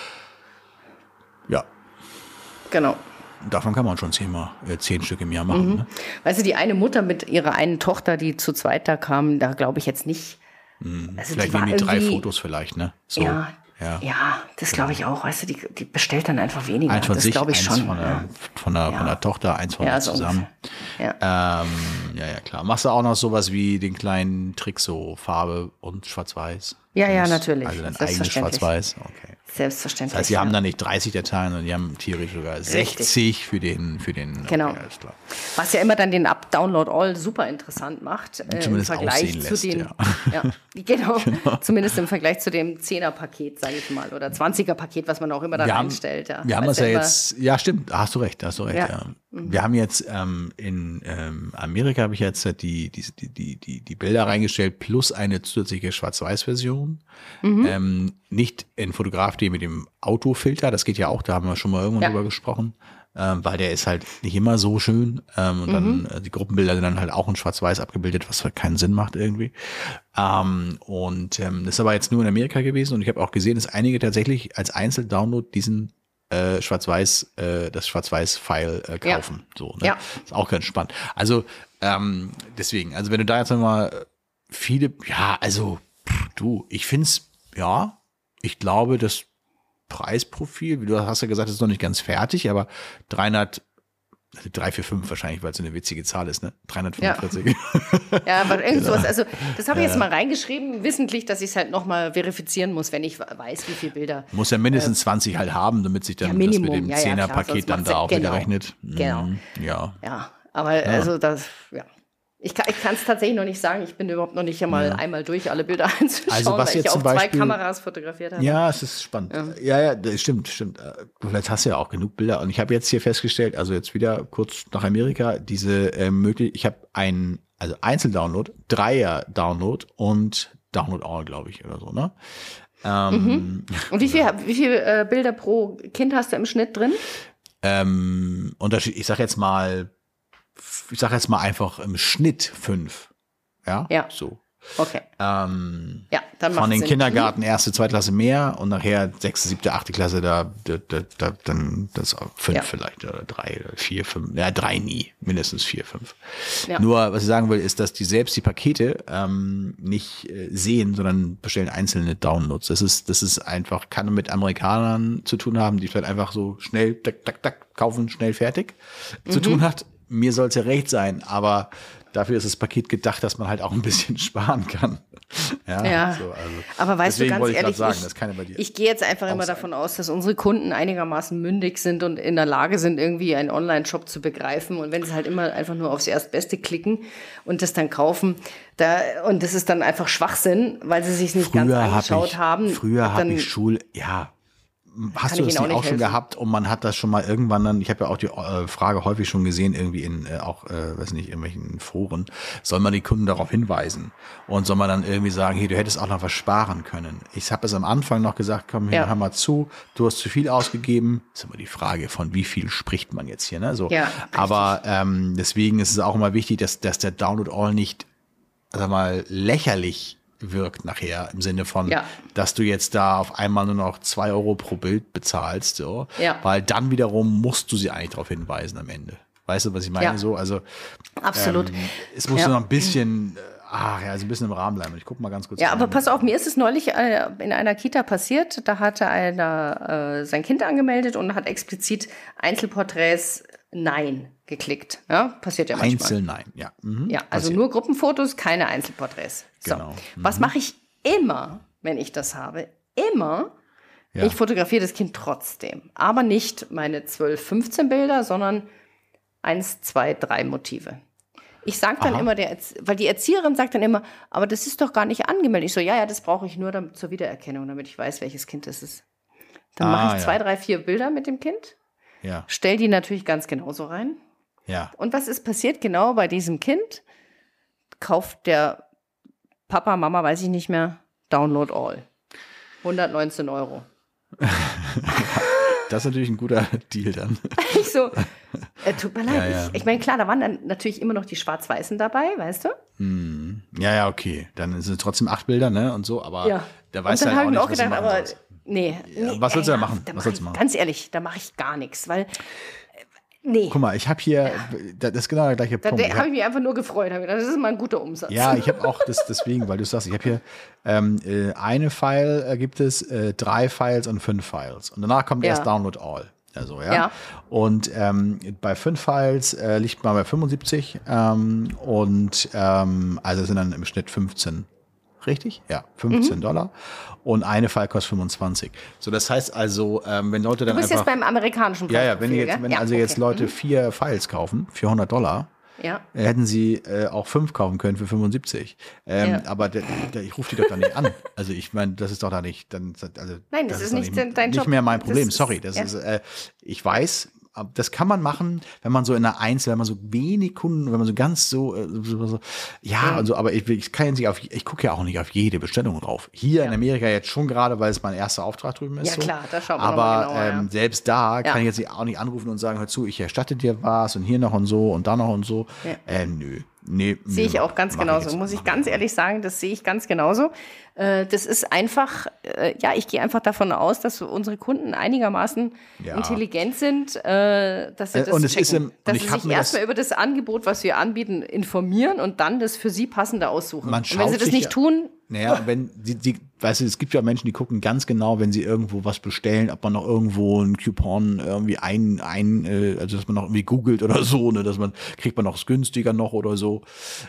Ja. Genau. Davon kann man schon 10 Stück im Jahr machen. Ne? Weißt du, die eine Mutter mit ihrer einen Tochter, die zu zweit da kam, da glaube ich jetzt nicht. Also Vielleicht war nehmen die 3 irgendwie- Fotos vielleicht, ne? So. Ja, Ja. ja, das glaube ich auch. Weißt du, die bestellt dann einfach weniger. Eins von das sich, glaube ich eins schon. von der Tochter, eins von Ja, der so zusammen. ungefähr. Ja, klar. Machst du auch noch sowas wie den kleinen Trick, so Farbe und Schwarz-Weiß? Ja, natürlich. Also dein eigenes Selbstverständlich. Schwarz-Weiß? Okay. Selbstverständlich. Das heißt, sie haben da nicht 30 Dateien, sondern die haben theoretisch sogar 60 für den. Genau. Okay, alles klar. Was ja immer dann den Download All super interessant macht. Zumindest im Vergleich aussehen zu lässt, den, ja. Genau. Zumindest im Vergleich zu dem 10er-Paket, sage ich mal, oder 20er-Paket, was man auch immer dann einstellt. Ja. Wir haben das ja jetzt, ja stimmt, hast du recht. Ja. Ja. Wir haben jetzt in Amerika habe ich jetzt die Bilder reingestellt plus eine zusätzliche Schwarz-Weiß-Version. Nicht in Fotograf.de mit dem Autofilter, das geht ja auch, da haben wir schon mal irgendwann drüber gesprochen, weil der ist halt nicht immer so schön und dann die Gruppenbilder sind dann halt auch in Schwarz-Weiß abgebildet, was halt keinen Sinn macht irgendwie. Das ist aber jetzt nur in Amerika gewesen und ich habe auch gesehen, dass einige tatsächlich als Einzeldownload diesen das Schwarz-Weiß-File kaufen. Ja. So, ne? Ja. Ist auch ganz spannend. Also deswegen, also wenn du da jetzt nochmal viele, ich find's, ich glaube, das Preisprofil, wie du hast ja gesagt, ist noch nicht ganz fertig, aber 345 wahrscheinlich, weil es so eine witzige Zahl ist, ne? 345. Ja, aber irgend sowas. Also, das habe ich jetzt mal reingeschrieben, wissentlich, dass ich es halt nochmal verifizieren muss, wenn ich weiß, wie viele Bilder. Muss ja mindestens 20 halt haben, damit sich dann Minimum, das mit dem 10er-Paket dann da auch wieder rechnet. Genau. Ja. Ja, aber also das, Ich kann es tatsächlich noch nicht sagen. Ich bin überhaupt noch nicht einmal durch, alle Bilder anzuschauen, also was weil jetzt ich zum auch Beispiel, 2 Kameras fotografiert habe. Ja, es ist spannend. Ja, das stimmt. Vielleicht hast du ja auch genug Bilder. Und ich habe jetzt hier festgestellt, also jetzt wieder kurz nach Amerika, diese ich habe einen Einzeldownload, 3er-Download und Download All, glaube ich, oder so, ne? Und wie viel Bilder pro Kind hast du im Schnitt drin? Unterschied, ich sag jetzt mal einfach im Schnitt 5. Ja. So. Okay. Dann von den Kindergarten 1., 2. Klasse mehr und nachher 6., 7., 8. Klasse dann das 5 vielleicht oder 3 oder 4, 5. Ja, 3 nie, mindestens 4, 5. Ja. Nur, was ich sagen will, ist, dass die selbst die Pakete nicht sehen, sondern bestellen einzelne Downloads. Das ist einfach, kann mit Amerikanern zu tun haben, die vielleicht einfach so schnell kaufen, schnell fertig zu tun hat. Mir soll es ja recht sein, aber dafür ist das Paket gedacht, dass man halt auch ein bisschen sparen kann. Ja. So, also. Aber weißt du, ganz ehrlich, ich gehe jetzt einfach immer davon aus, dass unsere Kunden einigermaßen mündig sind und in der Lage sind, irgendwie einen Online-Shop zu begreifen. Und wenn sie halt immer einfach nur aufs Erstbeste klicken und das dann kaufen, und das ist dann einfach Schwachsinn, weil sie sich nicht ganz angeschaut haben. Früher habe ich Hast du das nicht auch schon gehabt und man hat das schon mal irgendwann dann, ich habe ja auch die Frage häufig schon gesehen, irgendwie in irgendwelchen Foren, soll man die Kunden darauf hinweisen und soll man dann irgendwie sagen, hey, du hättest auch noch was sparen können. Ich habe es am Anfang noch gesagt, komm, hör mal zu, du hast zu viel ausgegeben. Das ist immer die Frage, von wie viel spricht man jetzt hier, ne? So. Ja, aber deswegen ist es auch immer wichtig, dass der Download All nicht, lächerlich wirkt nachher im Sinne von, dass du jetzt da auf einmal nur noch 2 Euro pro Bild bezahlst, so, weil dann wiederum musst du sie eigentlich darauf hinweisen am Ende. Weißt du, was ich meine? Ja. So, also absolut. Es muss noch ein bisschen, so ein bisschen im Rahmen bleiben. Ich gucke mal ganz kurz. Ja, aber pass auf, mir ist es neulich in einer Kita passiert. Da hatte einer sein Kind angemeldet und hat explizit Einzelporträts Nein geklickt. Ja, passiert ja manchmal. Einzelnein, ja. Ja, also nur Gruppenfotos, keine Einzelporträts. So. Genau. Was mache ich immer, wenn ich das habe? Immer. Ja. Ich fotografiere das Kind trotzdem. Aber nicht meine 12, 15 Bilder, sondern 1, 2, 3 Motive. Ich sage dann immer, weil die Erzieherin sagt dann immer, aber das ist doch gar nicht angemeldet. Ich so, ja, das brauche ich nur zur Wiedererkennung, damit ich weiß, welches Kind das ist. Dann mache ich 2, 3, 4 Bilder mit dem Kind. Ja. Stell die natürlich ganz genauso rein. Ja. Und was ist passiert genau bei diesem Kind? Kauft der Papa, Mama, weiß ich nicht mehr, Download All. 119 €. Das ist natürlich ein guter Deal dann. Ich so, tut mir leid. Ja. Ich meine, klar, da waren dann natürlich immer noch die Schwarz-Weißen dabei, weißt du? Ja, okay. Dann sind es trotzdem 8 Bilder, ne, und so, aber der weiß halt auch nicht, was gedacht, aber nee. Was sollst du da machen? Ganz ehrlich, da mache ich gar nichts, weil nee. Guck mal, ich habe hier, das ist genau der gleiche Punkt. Da habe ich mich einfach nur gefreut. Das ist mal ein guter Umsatz. Ja, ich habe auch deswegen, weil du sagst, ich habe hier eine File gibt es, 3 Files und 5 Files. Und danach kommt erst Download All. Also, ja. Und bei 5 Files liegt man bei 75 also sind dann im Schnitt 15 richtig? Ja, $15. Und eine Fall kostet 25. So, das heißt also, wenn Leute dann Du bist einfach... jetzt beim amerikanischen Preis. Wenn jetzt Leute 4 Files kaufen, $400, hätten sie auch 5 kaufen können für 75. Aber ich rufe die doch da nicht an. Also ich meine, das ist doch da nicht... Nein, das ist nicht dein Job. Nicht mehr mein Problem, Das ist, sorry. Ich weiß... Das kann man machen, wenn man so in einer wenn man so wenig Kunden, wenn man so ganz aber ich gucke ja auch nicht auf jede Bestellung drauf. Hier in Amerika jetzt schon gerade, weil es mein erster Auftrag drüben ist. Ja klar, da schaut man aber nochmal genauer, selbst da kann ich jetzt auch nicht anrufen und sagen, hör zu, ich erstatte dir was und hier noch und so und da noch und so. Nö. Nee, sehe ich auch ganz genauso. Muss ich ganz ehrlich sagen, das sehe ich ganz genauso. Das ist einfach, ich gehe einfach davon aus, dass unsere Kunden einigermaßen intelligent sind, dass sie das checken. Dass sie sich erstmal über das Angebot, was wir anbieten, informieren und dann das für sie passende aussuchen. Und wenn sie das nicht tun... Naja, wenn weißt du, es gibt ja Menschen, die gucken ganz genau, wenn sie irgendwo was bestellen, ob man noch irgendwo einen Coupon irgendwie also dass man noch irgendwie googelt oder so, ne, kriegt man noch es günstiger noch oder so.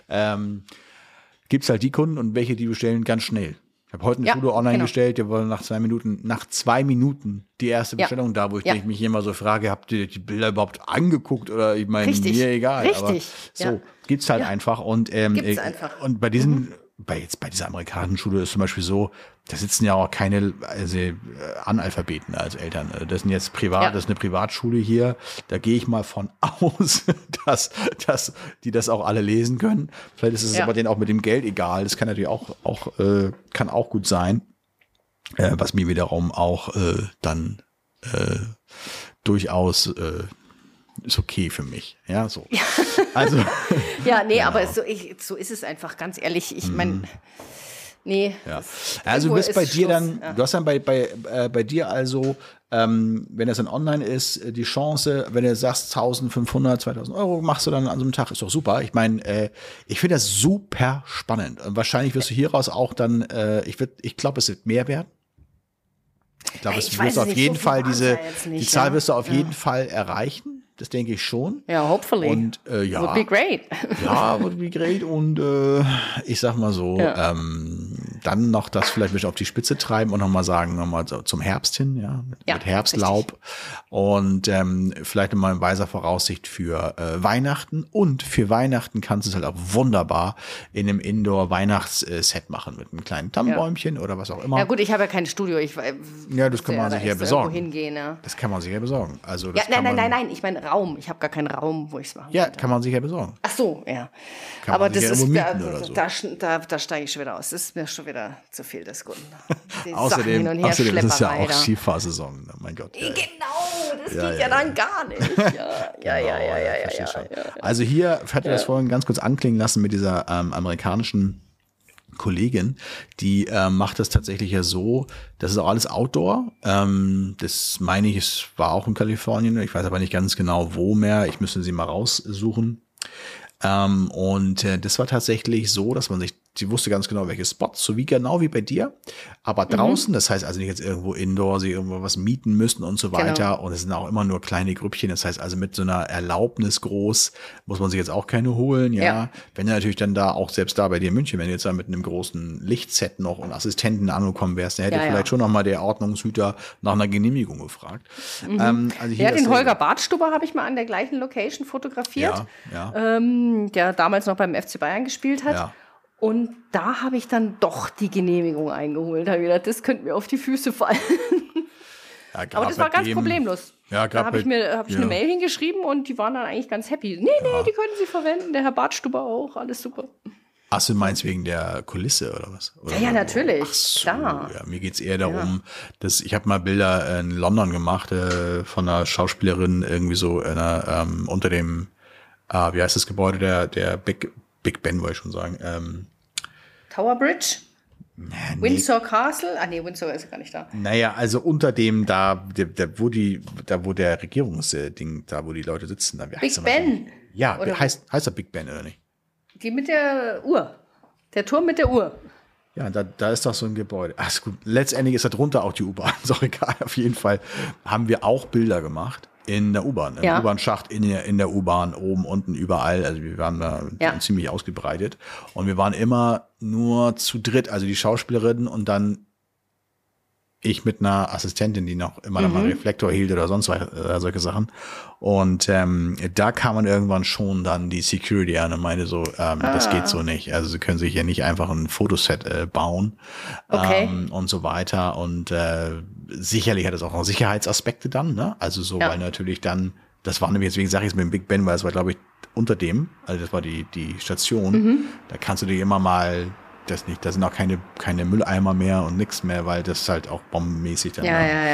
Gibt's halt die Kunden und welche, die bestellen ganz schnell. Ich habe heute eine Schule online gestellt, die war nach 2 Minuten die erste Bestellung da, wo ich mich immer so frage, habt ihr die Bilder überhaupt angeguckt oder ich meine, mir egal. Richtig. Aber so gibt's halt einfach und und bei diesen bei dieser amerikanischen Schule ist zum Beispiel so, da sitzen ja auch keine Analphabeten als Eltern. Das sind jetzt das ist eine Privatschule hier. Da gehe ich mal von aus, dass die das auch alle lesen können. Vielleicht ist es aber denen auch mit dem Geld egal. Das kann natürlich kann auch gut sein. Was mir wiederum auch dann durchaus ist okay für mich. Ja, so. Also. Aber so ist es einfach, ganz ehrlich. Ich meine, Ja. Also du bist bei dir dann, du hast dann bei dir also, wenn das dann online ist, die Chance, wenn du sagst 1.500, 2.000 Euro machst du dann an so einem Tag, ist doch super. Ich meine, ich finde das super spannend. Und wahrscheinlich wirst du hieraus auch dann, ich glaube, es wird mehr werden. Ich glaube, es wirst du auf jeden Fall die Zahl wirst du auf jeden Fall erreichen. Das denke ich schon. Ja, hopefully. Und would be great. Ja, would be great. Und ich sag mal so, dann noch das vielleicht ein bisschen auf die Spitze treiben und nochmal so zum Herbst hin, mit Herbstlaub. Richtig. Und vielleicht nochmal in weiser Voraussicht für Weihnachten. Und für Weihnachten kannst du es halt auch wunderbar in einem Indoor-Weihnachtsset machen mit einem kleinen Tannenbäumchen oder was auch immer. Ja gut, ich habe ja kein Studio. Das kann man sich ja besorgen. Hingehen, ja. Das kann man sich ja besorgen. Also nein, ich meine Raum. Ich habe gar keinen Raum, wo ich es machen kann. Ja, kann man sich ja besorgen. Ach so, ja. Aber das ist da steige ich schon wieder aus. Das ist mir schon wieder zu viel des Guten. Außerdem ist es ja auch Skifahrsaison. Mein Gott. Genau, das geht ja dann gar nicht. Ja. Also hier, ich hatte das vorhin ganz kurz anklingen lassen mit dieser amerikanischen Kollegin, die macht das tatsächlich ja so, das ist auch alles Outdoor. Das meine ich, es war auch in Kalifornien, ich weiß aber nicht ganz genau wo mehr, ich müsste sie mal raussuchen. Und das war tatsächlich so, dass sie wusste ganz genau, welche Spots, genau wie bei dir, aber draußen, das heißt also nicht jetzt irgendwo indoor, sie irgendwo was mieten müssen und so weiter. Genau. Und es sind auch immer nur kleine Grüppchen, das heißt also mit so einer Erlaubnis groß, muss man sich jetzt auch keine holen, ja. Wenn du natürlich dann da, auch selbst da bei dir in München, wenn du jetzt da mit einem großen Lichtset noch und Assistenten angekommen wärst, dann hätte vielleicht schon noch mal der Ordnungshüter nach einer Genehmigung gefragt. Also hier den Holger Bartstuber habe ich mal an der gleichen Location fotografiert, der damals noch beim FC Bayern gespielt hat. Ja. Und da habe ich dann doch die Genehmigung eingeholt. Da habe ich gedacht, das könnte mir auf die Füße fallen. Ja, aber das war ganz problemlos. Ja, da habe ich eine Mail hingeschrieben und die waren dann eigentlich ganz happy. Nee, die können Sie verwenden. Der Herr Bartstuber auch, alles super. Ach, du meinst wegen der Kulisse oder was? Oder ja, natürlich. Ach so, klar. Ja, mir geht's eher darum, dass ich habe mal Bilder in London gemacht von einer Schauspielerin irgendwie so unter dem, wie heißt das Gebäude, der Big Ben, wollte ich schon sagen. Tower Bridge? Windsor Castle? Windsor ist gar nicht da. Naja, also unter dem wo der Regierungsding, da wo die Leute sitzen. Da, Big Ben? Ja, heißt der Big Ben oder nicht? Die mit der Uhr. Der Turm mit der Uhr. Ja, da ist doch so ein Gebäude. Ach gut, letztendlich ist da drunter auch die U-Bahn. Ist auch egal. Auf jeden Fall haben wir auch Bilder gemacht In der U-Bahn, im U-Bahn-Schacht, in der U-Bahn, oben, unten, überall. Also wir waren da ziemlich ausgebreitet. Und wir waren immer nur zu dritt, also die Schauspielerin und dann ich mit einer Assistentin, die noch immer noch mal Reflektor hielt oder sonst solche Sachen. Und da kam man irgendwann schon dann die Security an und meinte so, das geht so nicht. Also sie können sich ja nicht einfach ein Fotoset bauen und so weiter. Und sicherlich hat es auch noch Sicherheitsaspekte dann, ne? Also so, weil natürlich dann, das war nämlich, deswegen sage ich es mit dem Big Ben, weil es war, glaube ich, unter dem, also das war die Station. Da kannst du dir immer mal das nicht, da sind auch keine Mülleimer mehr und nichts mehr, weil das halt auch bombenmäßig dann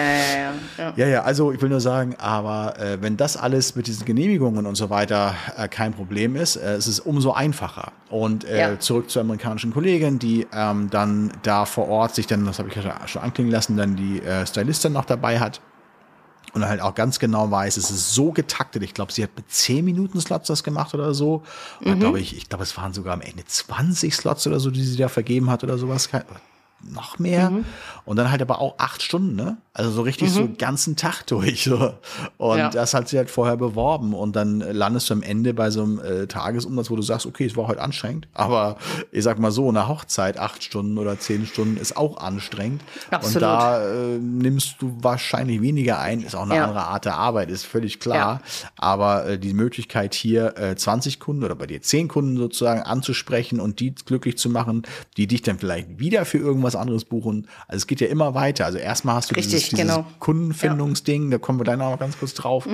Ja, also ich will nur sagen, aber wenn das alles mit diesen Genehmigungen und so weiter kein Problem ist, es ist umso einfacher. Und zurück zur amerikanischen Kollegin, die dann da vor Ort sich dann, das habe ich ja schon anklingen lassen, dann die Stylistin noch dabei hat. Und halt auch ganz genau weiß, es ist so getaktet. Ich glaube, sie hat mit 10 Minuten Slots das gemacht oder so. Und ich glaube, es waren sogar am Ende 20 Slots oder so, die sie da vergeben hat oder sowas. Noch mehr. Und dann halt aber auch 8 Stunden, ne? Also so richtig so den ganzen Tag durch. So. Und das hat sie halt vorher beworben. Und dann landest du am Ende bei so einem Tagesumsatz, wo du sagst, okay, es war heute anstrengend. Aber ich sag mal so, eine Hochzeit 8 Stunden oder 10 Stunden ist auch anstrengend. Absolut. Und da nimmst du wahrscheinlich weniger ein. Ist auch eine andere Art der Arbeit, ist völlig klar. Aber die Möglichkeit hier 20 Kunden oder bei dir 10 Kunden sozusagen anzusprechen und die glücklich zu machen, die dich dann vielleicht wieder für irgendwas anderes buchen. Also es geht ja immer weiter. Also erstmal hast du dieses Kundenfindungsding, da kommen wir dann auch noch ganz kurz drauf,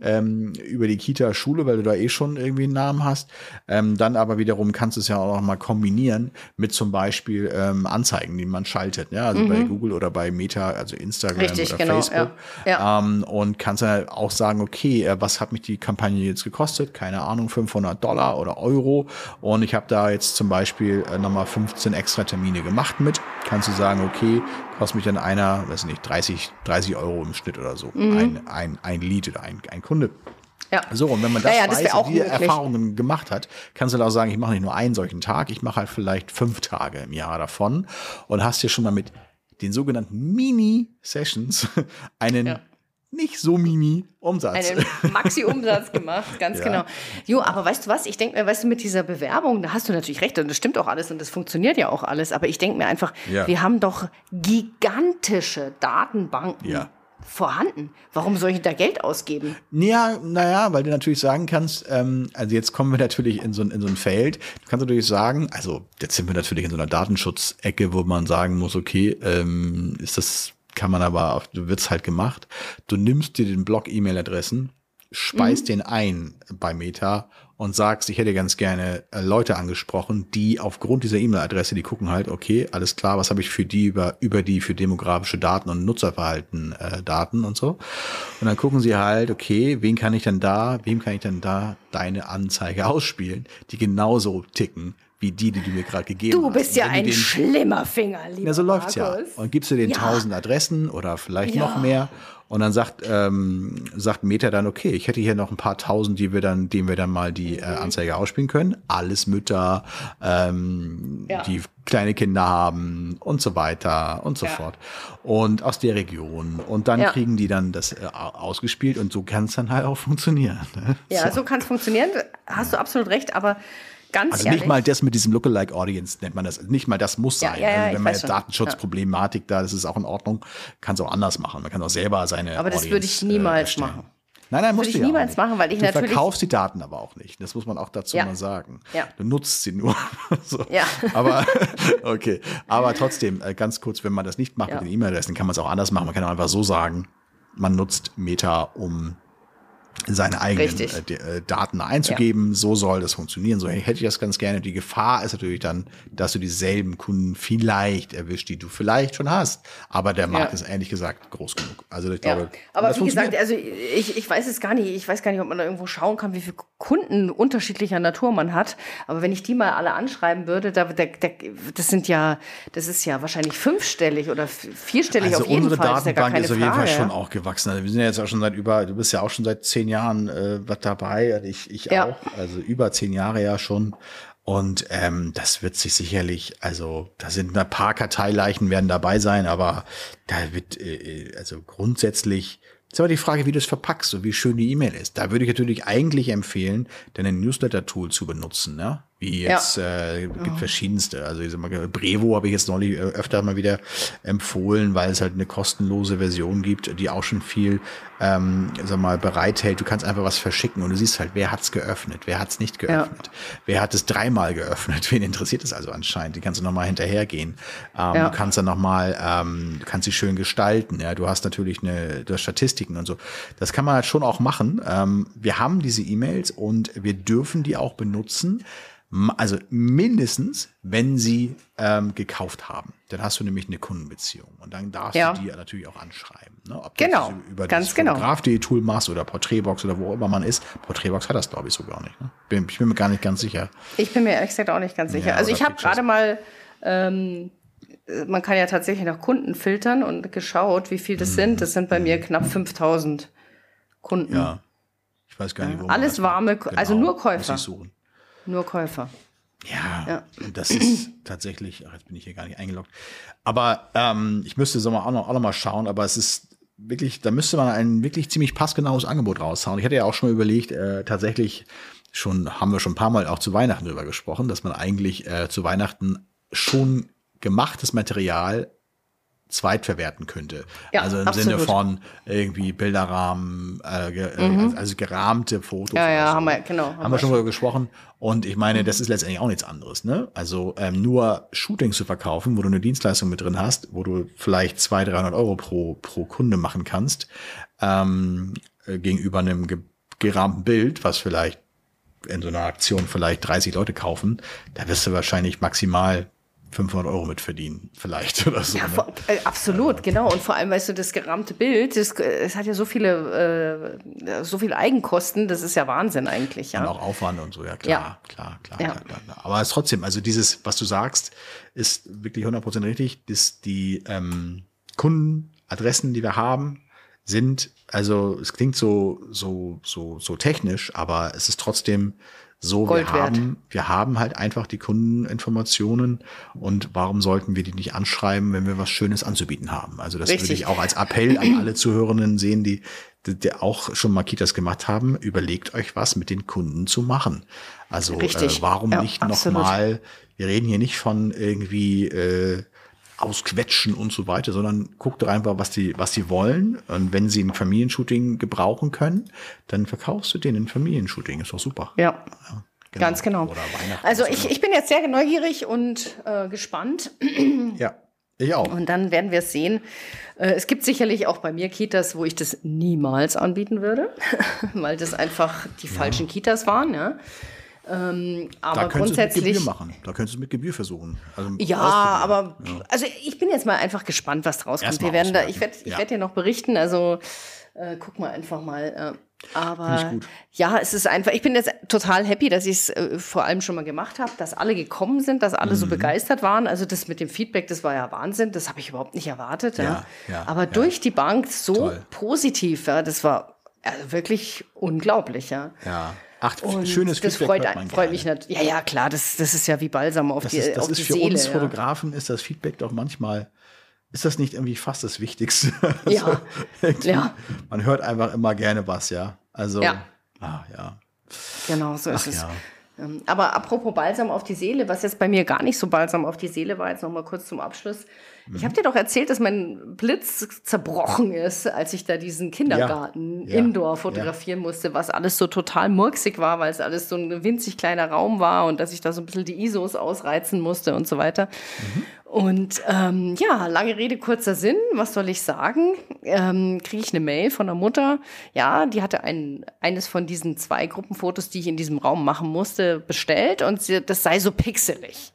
über die Kita-Schule, weil du da eh schon irgendwie einen Namen hast. Dann aber wiederum kannst du es ja auch noch mal kombinieren mit zum Beispiel Anzeigen, die man schaltet. Ja? Also bei Google oder bei Meta, also Instagram oder Facebook. Und kannst dann auch sagen, okay, was hat mich die Kampagne jetzt gekostet? Keine Ahnung, $500 oder Euro. Und ich habe da jetzt zum Beispiel nochmal 15 extra Termine gemacht mit. Kannst du sagen, okay, kostet mich dann einer, weiß nicht, 30 Euro im Schnitt oder so. Ein Lead oder ein Kunde. Ja. So, und wenn man das weiß und die Erfahrungen gemacht hat, kannst du dann auch sagen, ich mache nicht nur einen solchen Tag, ich mache halt vielleicht 5 Tage im Jahr davon und hast dir schon mal mit den sogenannten Mini-Sessions einen nicht so Mini-Umsatz. Einen Maxi-Umsatz gemacht, ganz genau. Jo, aber weißt du was? Ich denke mir, weißt du, mit dieser Bewerbung, da hast du natürlich recht und das stimmt auch alles und das funktioniert ja auch alles, aber ich denke mir einfach, wir haben doch gigantische Datenbanken vorhanden. Warum soll ich da Geld ausgeben? Ja, naja, weil du natürlich sagen kannst, also jetzt kommen wir natürlich in so ein Feld, du kannst natürlich sagen, also jetzt sind wir natürlich in so einer Datenschutzecke, wo man sagen muss, okay, kann man aber, du wird's halt gemacht. Du nimmst dir den Blog E-Mail-Adressen, speist den ein bei Meta und sagst, ich hätte ganz gerne Leute angesprochen, die aufgrund dieser E-Mail-Adresse, die gucken halt, okay, alles klar, was habe ich für die über die für demografische Daten und Nutzerverhalten Daten und so. Und dann gucken sie halt, okay, wem kann ich denn da deine Anzeige ausspielen, die genauso ticken wie die du mir gerade gegeben hast. Du bist ja ein schlimmer Finger, lieber Ja, so läuft's ja. Markus. Und gibst du den 1000 Adressen oder vielleicht noch mehr. Und dann sagt Meta dann, okay, ich hätte hier noch ein paar tausend, denen wir dann mal die Anzeige ausspielen können. Alles Mütter, die kleine Kinder haben und so weiter und so fort. Und aus der Region. Und dann kriegen die dann das ausgespielt und so kann es dann halt auch funktionieren. Ne? Ja, so kann es funktionieren. Hast du absolut recht, aber ganz also ehrlich. Nicht mal das mit diesem Lookalike Audience nennt man das. Nicht mal das muss sein. Also wenn man jetzt Datenschutzproblematik da, das ist auch in Ordnung, kann es auch anders machen. Man kann auch selber seine Aber das Audience, würde ich niemals machen. Nein, musst du ja niemals machen, weil ich du natürlich. Du verkaufst die Daten aber auch nicht. Das muss man auch dazu mal sagen. Ja. Du nutzt sie nur. So. Ja. Aber, okay. Aber trotzdem, ganz kurz, wenn man das nicht macht mit den E-Mail-Adressen, kann man es auch anders machen. Man kann auch einfach so sagen, man nutzt Meta, um seine eigenen Daten einzugeben. So soll das funktionieren. So hätte ich das ganz gerne. Die Gefahr ist natürlich dann, dass du dieselben Kunden vielleicht erwischt, die du vielleicht schon hast. Aber der Markt ist ehrlich gesagt groß genug. Also ich glaube, aber wie gesagt, also ich weiß es gar nicht. Ich weiß gar nicht, ob man da irgendwo schauen kann, wie viele Kunden unterschiedlicher Natur man hat. Aber wenn ich die mal alle anschreiben würde, das ist ja wahrscheinlich 5-stellig oder 4-stellig also auf jeden Fall. Unsere Datenbank ist auf jeden Fall schon auch gewachsen. Also wir sind ja jetzt auch schon du bist ja auch schon seit 10 Jahren was dabei, ich auch, also über 10 Jahre ja schon. Und das wird sich sicherlich, also da sind ein paar Karteileichen werden dabei sein, aber da wird also grundsätzlich Ist aber die Frage, wie du es verpackst und wie schön die E-Mail ist. Da würde ich natürlich eigentlich empfehlen, dein Newsletter-Tool zu benutzen, ne? Wie jetzt, gibt verschiedenste. Also ich sag mal, Brevo habe ich jetzt neulich öfter mal wieder empfohlen, weil es halt eine kostenlose Version gibt, die auch schon viel, sag mal, bereithält. Du kannst einfach was verschicken und du siehst halt, wer hat's geöffnet, wer hat's nicht geöffnet, wer hat es 3-mal geöffnet, wen interessiert es also anscheinend. Die kannst du nochmal hinterhergehen. Du kannst dann nochmal, du kannst sie schön gestalten. Ja, du hast natürlich du hast Statistiken und so. Das kann man halt schon auch machen. Wir haben diese E-Mails und wir dürfen die auch benutzen. Also mindestens, wenn sie gekauft haben. Dann hast du nämlich eine Kundenbeziehung. Und dann darfst du die natürlich auch anschreiben. Ne? Ob du das über das Fotograf.de-Tool machst oder Porträtbox oder wo immer man ist. Porträtbox hat das, glaube ich, so gar nicht. Ne? Ich bin mir gar nicht ganz sicher. Ich bin mir ehrlich gesagt auch nicht ganz sicher. Also ich habe gerade mal, man kann ja tatsächlich nach Kunden filtern und geschaut, wie viel das sind. Das sind bei mir knapp 5.000 Kunden. Ja, ich weiß gar nicht, wo alles warme, also nur Käufer. Muss ich suchen. Nur Käufer. Ja, das ist tatsächlich, jetzt bin ich hier gar nicht eingeloggt. Aber ich müsste so mal auch noch mal schauen, aber es ist wirklich, da müsste man ein wirklich ziemlich passgenaues Angebot raushauen. Ich hatte ja auch schon mal überlegt, tatsächlich haben wir schon ein paar Mal auch zu Weihnachten drüber gesprochen, dass man eigentlich zu Weihnachten schon gemachtes Material zweitverwerten könnte. Ja, also im Sinne von irgendwie Bilderrahmen, also gerahmte Fotos. Ja, so. haben wir schon darüber gesprochen. Und ich meine, das ist letztendlich auch nichts anderes. Ne? Also nur Shootings zu verkaufen, wo du eine Dienstleistung mit drin hast, wo du vielleicht 200-300 Euro pro Kunde machen kannst, gegenüber einem gerahmten Bild, was vielleicht in so einer Aktion vielleicht 30 Leute kaufen, da wirst du wahrscheinlich maximal 500 Euro mit verdienen, vielleicht oder so. Ja, ne? Absolut, genau. Und vor allem, weißt du, das gerahmte Bild, es hat ja so viele Eigenkosten, das ist ja Wahnsinn eigentlich. Ja. Und auch Aufwand und so, ja klar. Aber es ist trotzdem, also dieses, was du sagst, ist wirklich 100% richtig, dass die Kundenadressen, die wir haben, sind, also es klingt so technisch, aber es ist trotzdem so, wir haben halt einfach die Kundeninformationen und warum sollten wir die nicht anschreiben, wenn wir was Schönes anzubieten haben? Also das würde ich auch als Appell an alle Zuhörenden sehen, die auch schon mal Kitas gemacht haben, überlegt euch was mit den Kunden zu machen. Also warum nicht nochmal, wir reden hier nicht von irgendwie ausquetschen und so weiter, sondern guckt doch einfach, was die wollen. Und wenn sie ein Familienshooting gebrauchen können, dann verkaufst du denen ein Familienshooting. Ist doch super. Ja. Genau. Ganz genau. Oder Weihnachten. Also ich bin jetzt sehr neugierig und gespannt. Ja, ich auch. Und dann werden wir es sehen. Es gibt sicherlich auch bei mir Kitas, wo ich das niemals anbieten würde, weil das einfach die falschen Kitas waren, ja. Aber grundsätzlich. Mit Gebühr machen. Da könntest du es mit Gebühr versuchen. Also also ich bin jetzt mal einfach gespannt, was draus kommt. Ich werde dir noch berichten. Also guck mal einfach mal. Aber ja, es ist einfach, ich bin jetzt total happy, dass ich es vor allem schon mal gemacht habe, dass alle gekommen sind, dass alle so begeistert waren. Also das mit dem Feedback, das war ja Wahnsinn, das habe ich überhaupt nicht erwartet. Aber durch die Bank so positiv, das war wirklich unglaublich. Ja. Schönes Feedback. Das freut mich natürlich. Ja, klar, das ist ja wie Balsam auf die Seele. Das ist für uns Fotografen ist das Feedback doch manchmal. Ist das nicht irgendwie fast das Wichtigste? Ja. Man hört einfach immer gerne was, ja. Also, ja. Genau, so ist es. Aber apropos Balsam auf die Seele, was jetzt bei mir gar nicht so Balsam auf die Seele war, jetzt noch mal kurz zum Abschluss. Ich habe dir doch erzählt, dass mein Blitz zerbrochen ist, als ich da diesen Kindergarten Indoor fotografieren musste, was alles so total murksig war, weil es alles so ein winzig kleiner Raum war und dass ich da so ein bisschen die ISOs ausreizen musste und so weiter. Und lange Rede, kurzer Sinn, was soll ich sagen? Kriege ich eine Mail von der Mutter, die hatte eines von diesen 2 Gruppenfotos, die ich in diesem Raum machen musste, bestellt und das sei so pixelig.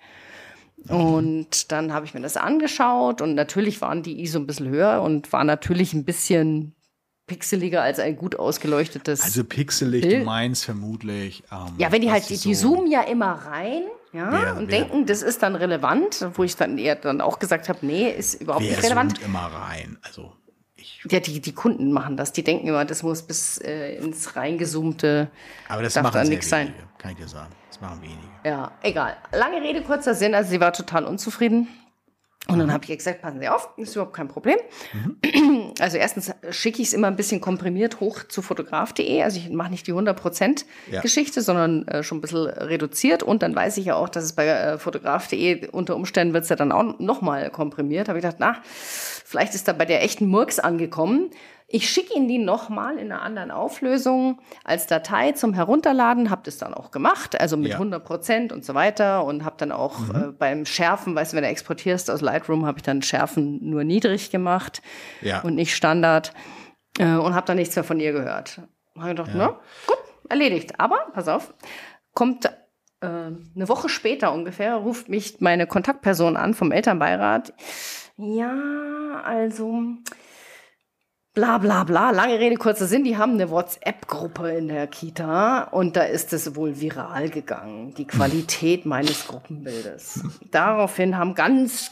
Und dann habe ich mir das angeschaut und natürlich waren die ISO ein bisschen höher und war natürlich ein bisschen pixeliger als ein gut ausgeleuchtetes Also pixelig, Bild. Du meinst vermutlich. Wenn die halt, die zoomen ja immer rein und denken, das ist dann relevant, wo ich dann eher dann auch gesagt habe, nee, ist überhaupt nicht relevant. Zoomt immer rein, also die Kunden machen das, die denken immer, das muss bis ins reingezoomte, aber das machen da nichts sein. Kann ich dir sagen. Das machen wenige. Ja, egal. Lange Rede, kurzer Sinn. Also sie war total unzufrieden. Und dann habe ich gesagt, passen Sie auf, ist überhaupt kein Problem. Also erstens schicke ich es immer ein bisschen komprimiert hoch zu fotograf.de. Also ich mache nicht die 100% Geschichte, sondern schon ein bisschen reduziert. Und dann weiß ich ja auch, dass es bei fotograf.de unter Umständen wird es ja dann auch nochmal komprimiert. Habe ich gedacht, na, vielleicht ist da bei der echten Murks angekommen. Ich schicke Ihnen die nochmal in einer anderen Auflösung als Datei zum Herunterladen, habe das dann auch gemacht, also mit 100% und so weiter und habe dann auch beim Schärfen, weißt du, wenn du exportierst aus Lightroom, habe ich dann Schärfen nur niedrig gemacht und nicht Standard und habe dann nichts mehr von ihr gehört. Habe gedacht, na, gut, erledigt. Aber, pass auf, kommt eine Woche später ungefähr, ruft mich meine Kontaktperson an vom Elternbeirat. Ja, also... Bla bla bla, lange Rede, kurzer Sinn, die haben eine WhatsApp-Gruppe in der Kita und da ist es wohl viral gegangen, die Qualität meines Gruppenbildes. Daraufhin haben ganz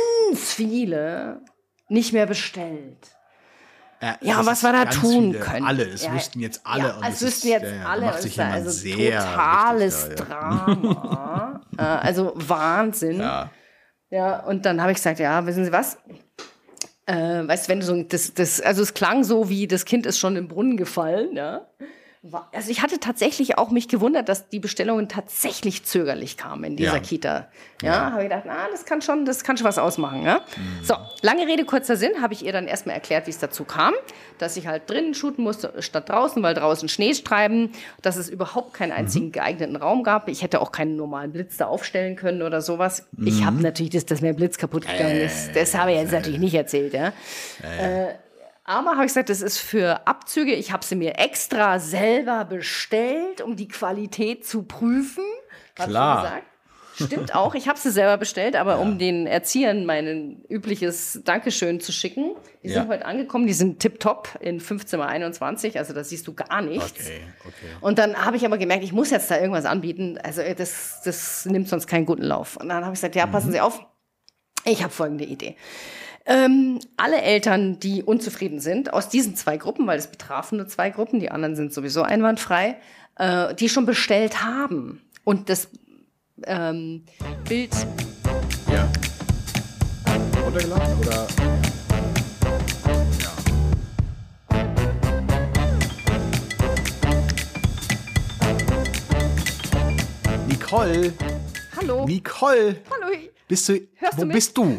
viele nicht mehr bestellt. Ja, was wir da tun können. Alle, es wüssten jetzt alle. Ja, es wüssten jetzt alle. Macht sich da jemand also sehr totales richtig, Drama. Also Wahnsinn. Ja, und dann habe ich gesagt, ja, wissen Sie was? Weißt du, wenn du so, also es klang so wie, das Kind ist schon im Brunnen gefallen, ja. Also ich hatte tatsächlich auch mich gewundert, dass die Bestellungen tatsächlich zögerlich kamen in dieser Kita. Ja, habe ich gedacht, das kann schon was ausmachen. Ja? So, lange Rede, kurzer Sinn, habe ich ihr dann erstmal erklärt, wie es dazu kam, dass ich halt drinnen shooten musste statt draußen, weil draußen Schnee treiben, dass es überhaupt keinen einzigen geeigneten Raum gab. Ich hätte auch keinen normalen Blitz da aufstellen können oder sowas. Ich habe natürlich, dass mir Blitz kaputt gegangen ist, das habe ich jetzt natürlich nicht erzählt. Ja? Aber habe ich gesagt, das ist für Abzüge. Ich habe sie mir extra selber bestellt, um die Qualität zu prüfen. Klar. Gesagt. Stimmt auch, ich habe sie selber bestellt, aber um den Erziehern mein übliches Dankeschön zu schicken. Die sind heute angekommen, die sind tipptopp in 15x21, also da siehst du gar nichts. Okay. Und dann habe ich aber gemerkt, ich muss jetzt da irgendwas anbieten. Also das nimmt sonst keinen guten Lauf. Und dann habe ich gesagt, ja, passen Sie auf, ich habe folgende Idee. Alle Eltern, die unzufrieden sind, aus diesen 2 Gruppen, weil es betrafen nur 2 Gruppen, die anderen sind sowieso einwandfrei, die schon bestellt haben und das Bild... Ja. Runtergeladen oder... Nicole! Hallo! Nicole! Hallo! Wo bist du?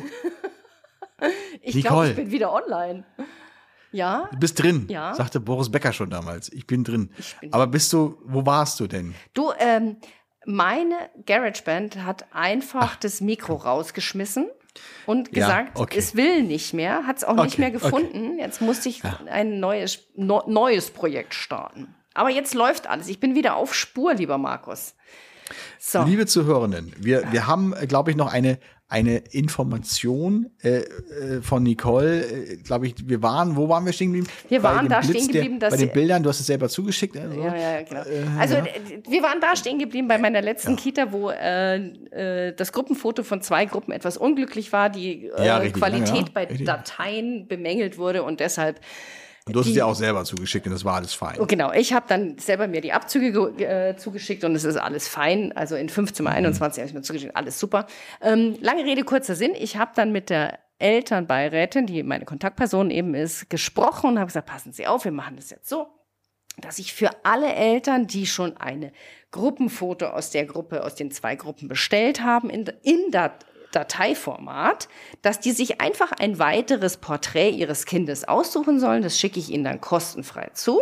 Ich glaube, ich bin wieder online. Ja? Du bist drin, ja. Sagte Boris Becker schon damals. Ich bin drin. Aber wo warst du denn? Du, meine GarageBand hat einfach das Mikro rausgeschmissen und gesagt, es will nicht mehr, hat es auch nicht mehr gefunden. Okay. Jetzt musste ich ein neues Projekt starten. Aber jetzt läuft alles. Ich bin wieder auf Spur, lieber Markus. So. Liebe Zuhörenden, wir haben, glaube ich, noch eine Information von Nicole, glaube ich, wo waren wir stehen geblieben? Wir waren da stehen geblieben, dass bei den Bildern, du hast es selber zugeschickt. Ja, genau. Also wir waren da stehen geblieben bei meiner letzten Kita, wo das Gruppenfoto von 2 Gruppen etwas unglücklich war, die Qualität bei Dateien bemängelt wurde und deshalb... Und du hast es dir auch selber zugeschickt und das war alles fein. Genau, ich habe dann selber mir die Abzüge zugeschickt und es ist alles fein. Also in 15x21 habe ich mir zugeschickt, alles super. Lange Rede, kurzer Sinn. Ich habe dann mit der Elternbeirätin, die meine Kontaktperson eben ist, gesprochen und habe gesagt, passen Sie auf, wir machen das jetzt so, dass ich für alle Eltern, die schon eine Gruppenfoto aus den 2 Gruppen bestellt haben, in Dateiformat, dass die sich einfach ein weiteres Porträt ihres Kindes aussuchen sollen. Das schicke ich ihnen dann kostenfrei zu.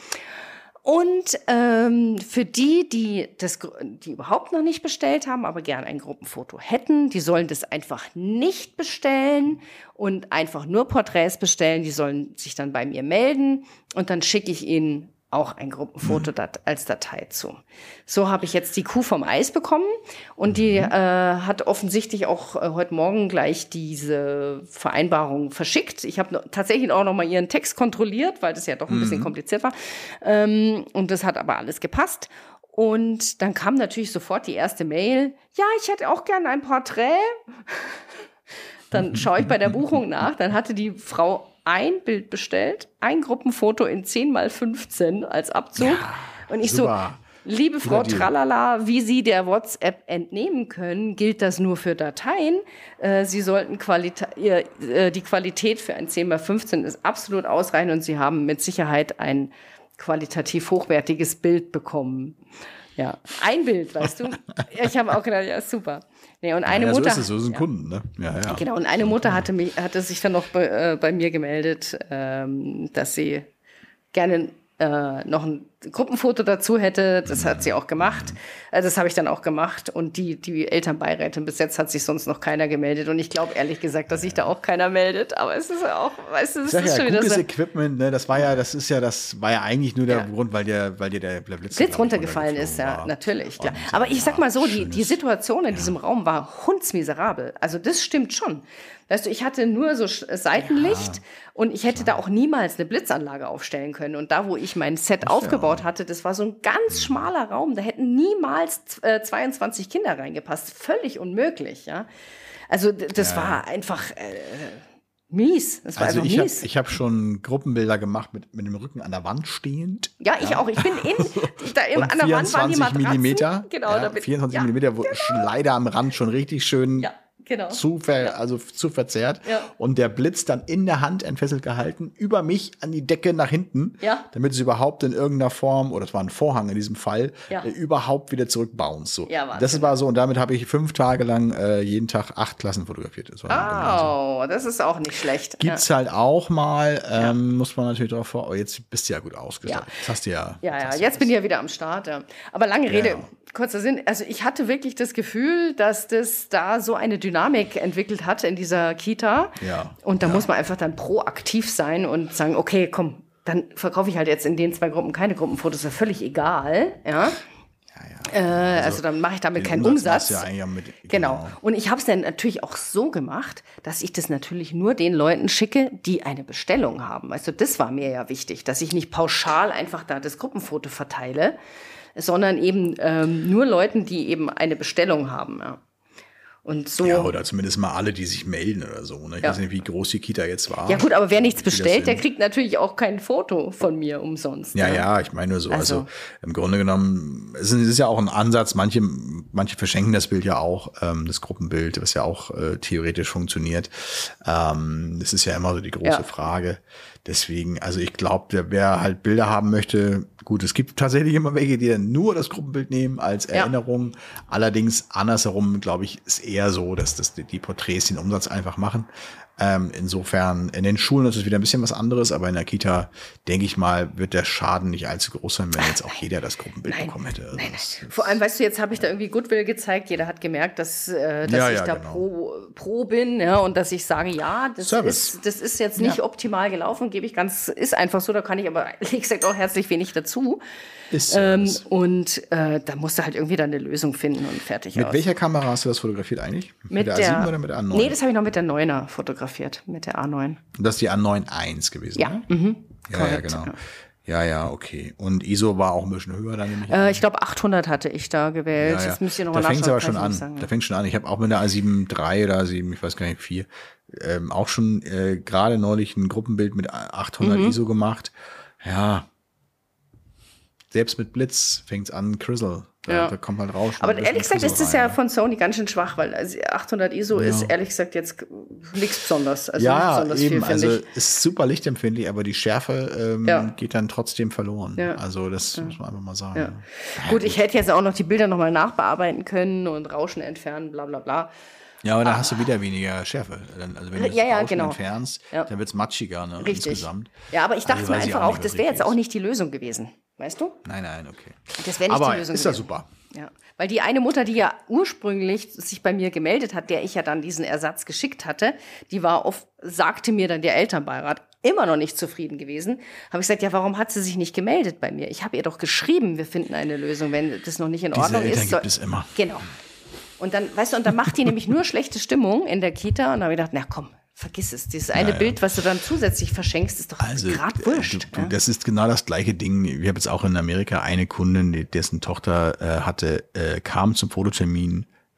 Und für die überhaupt noch nicht bestellt haben, aber gerne ein Gruppenfoto hätten, die sollen das einfach nicht bestellen und einfach nur Porträts bestellen. Die sollen sich dann bei mir melden und dann schicke ich ihnen auch ein Gruppenfoto als Datei zu. So habe ich jetzt die Kuh vom Eis bekommen und die hat offensichtlich auch heute Morgen gleich diese Vereinbarung verschickt. Ich habe tatsächlich auch noch mal ihren Text kontrolliert, weil das ja doch ein bisschen kompliziert war. Und das hat aber alles gepasst. Und dann kam natürlich sofort die erste Mail. Ja, ich hätte auch gerne ein Porträt. Dann schaue ich bei der Buchung nach. Dann hatte die Frau ein Bild bestellt, ein Gruppenfoto in 10x15 als Abzug. Ja, und ich super. Liebe Frau Tralala, wie Sie der WhatsApp entnehmen können, gilt das nur für Dateien. Sie sollten die Qualität für ein 10x15 ist absolut ausreichend und Sie haben mit Sicherheit ein qualitativ hochwertiges Bild bekommen. Ja, ein Bild, weißt du? Ich habe auch gedacht, ja, super. Nee, und eine Mutter, so ist es, so sind Kunden, ne? Ja. Genau, und eine Mutter hatte sich dann noch bei mir gemeldet, dass sie gerne noch ein Gruppenfoto dazu hätte. Das hat sie auch gemacht. Das habe ich dann auch gemacht. Und die Elternbeirätin, bis jetzt hat sich sonst noch keiner gemeldet. Und ich glaube ehrlich gesagt, dass sich da auch keiner meldet. Aber es ist auch, weißt du, das ist schon wieder gutes so. Equipment, ne? Das war ja eigentlich nur der Grund, weil dir der Blitz runtergefallen ist, ja, natürlich, klar. Aber ich sag mal so, die Situation in diesem Raum war hundsmiserabel. Also das stimmt schon. Weißt du, ich hatte nur so Seitenlicht und ich hätte da auch niemals eine Blitzanlage aufstellen können. Und da, wo ich mein Set aufgebaut hatte, das war so ein ganz schmaler Raum. Da hätten niemals 22 Kinder reingepasst. Völlig unmöglich, ja. Also das war einfach mies. Das war also einfach mies. Ich habe schon Gruppenbilder gemacht mit dem Rücken an der Wand stehend. Ja, ich auch. Ich bin an der Wand waren die Matratzen. Millimeter, genau, ja, 24 Millimeter, wo leider am Rand schon richtig schön zu verzerrt. Ja. Und der Blitz dann in der Hand entfesselt gehalten, über mich an die Decke nach hinten, damit es überhaupt in irgendeiner Form, oder es war ein Vorhang in diesem Fall, überhaupt wieder zurückbounced. So. Ja, das war so, und damit habe ich 5 Tage lang jeden Tag 8 Klassen fotografiert. Das ist auch nicht schlecht. Gibt's halt auch mal, muss man natürlich darauf vor, jetzt bist du ja gut ausgestattet. Ja. Das hast du ja. Ja, jetzt bin ich ja wieder am Start. Ja. Aber lange Rede, kurzer Sinn. Also ich hatte wirklich das Gefühl, dass das da so eine Dynamik entwickelt hat in dieser Kita. Ja. Und da muss man einfach dann proaktiv sein und sagen, okay, komm, dann verkaufe ich halt jetzt in den 2 Gruppen keine Gruppenfotos, ist ja völlig egal. Ja. Also dann mache ich damit keinen Umsatz. Genau. Und ich habe es dann natürlich auch so gemacht, dass ich das natürlich nur den Leuten schicke, die eine Bestellung haben. Also das war mir ja wichtig, dass ich nicht pauschal einfach da das Gruppenfoto verteile, sondern eben nur Leuten, die eben eine Bestellung haben. Ja. Und so. Ja, oder zumindest mal alle, die sich melden oder so. Ne? Ich weiß nicht, wie groß die Kita jetzt war. Ja gut, aber wer nichts bestellt, der kriegt natürlich auch kein Foto von mir umsonst. Ja, ich meine nur so. Also im Grunde genommen, es ist ja auch ein Ansatz, manche verschenken das Bild ja auch, das Gruppenbild, was ja auch theoretisch funktioniert. Das ist ja immer so die große Frage. Deswegen, also ich glaube, wer halt Bilder haben möchte, gut, es gibt tatsächlich immer welche, die dann nur das Gruppenbild nehmen als Erinnerung. Allerdings andersherum, glaube ich, ist eher so, dass die Porträts den Umsatz einfach machen. Insofern, in den Schulen ist es wieder ein bisschen was anderes, aber in der Kita, denke ich mal, wird der Schaden nicht allzu groß sein, wenn jetzt auch jeder das Gruppenbild bekommen hätte. Also nein. Vor allem, weißt du, jetzt habe ich da irgendwie Goodwill gezeigt. Jeder hat gemerkt, dass ich da pro bin, und dass ich sage, das ist jetzt nicht optimal gelaufen, ist einfach so, da kann ich aber ehrlich gesagt auch herzlich wenig dazu. Und da musst du halt irgendwie dann eine Lösung finden und fertig. Mit welcher Kamera hast du das fotografiert eigentlich? Mit der A7 oder mit der A9? Nee, das habe ich noch mit der 9er fotografiert, mit der A9. Und das ist die A9-1 gewesen, ja. Ne? Mhm. Ja, genau. Ja, okay. Und ISO war auch ein bisschen höher dann nämlich? Ich glaube 800 hatte ich da gewählt. Jetzt müsst ihr noch mal nachschauen. Da fängt es aber schon an. Da fängt schon an. Ich habe auch mit der A7 III oder A7, ich weiß gar nicht, 4, auch schon gerade neulich ein Gruppenbild mit 800 ISO gemacht. Ja. Selbst mit Blitz fängt's an, Crizzle. Da kommt halt raus. Aber ehrlich gesagt ist das ja von Sony ganz schön schwach, weil 800 ISO ist ehrlich gesagt jetzt nichts Besonderes. Also nicht besonders eben. Viel, also ist super lichtempfindlich, aber die Schärfe geht dann trotzdem verloren. Ja. Also das muss man einfach mal sagen. Ja. Gut, ich hätte jetzt auch noch die Bilder nochmal nachbearbeiten können und Rauschen entfernen, bla bla bla. Ja, aber dann hast du wieder weniger Schärfe. Also wenn du das Rauschen entfernst, dann wird's matschiger, ne? Richtig. Insgesamt. Ja, aber ich dachte mir einfach auch, das wäre jetzt auch nicht die Lösung gewesen. Weißt du? Nein, okay. Das wäre nicht die Lösung. Ist ja super. Ja. Weil die eine Mutter, die ja ursprünglich sich bei mir gemeldet hat, der ich ja dann diesen Ersatz geschickt hatte, sagte mir dann der Elternbeirat, immer noch nicht zufrieden gewesen. Habe ich gesagt, ja, warum hat sie sich nicht gemeldet bei mir? Ich habe ihr doch geschrieben, wir finden eine Lösung, wenn das noch nicht in Ordnung ist. Diese Eltern gibt es immer. Genau. Und dann, weißt du, und dann macht die nämlich nur schlechte Stimmung in der Kita. Und da habe ich gedacht, na komm, vergiss es. Dieses eine Bild, was du dann zusätzlich verschenkst, ist doch gerade wurscht. Das ist genau das gleiche Ding. Ich habe jetzt auch in Amerika eine Kundin, dessen Tochter kam zum Fototermin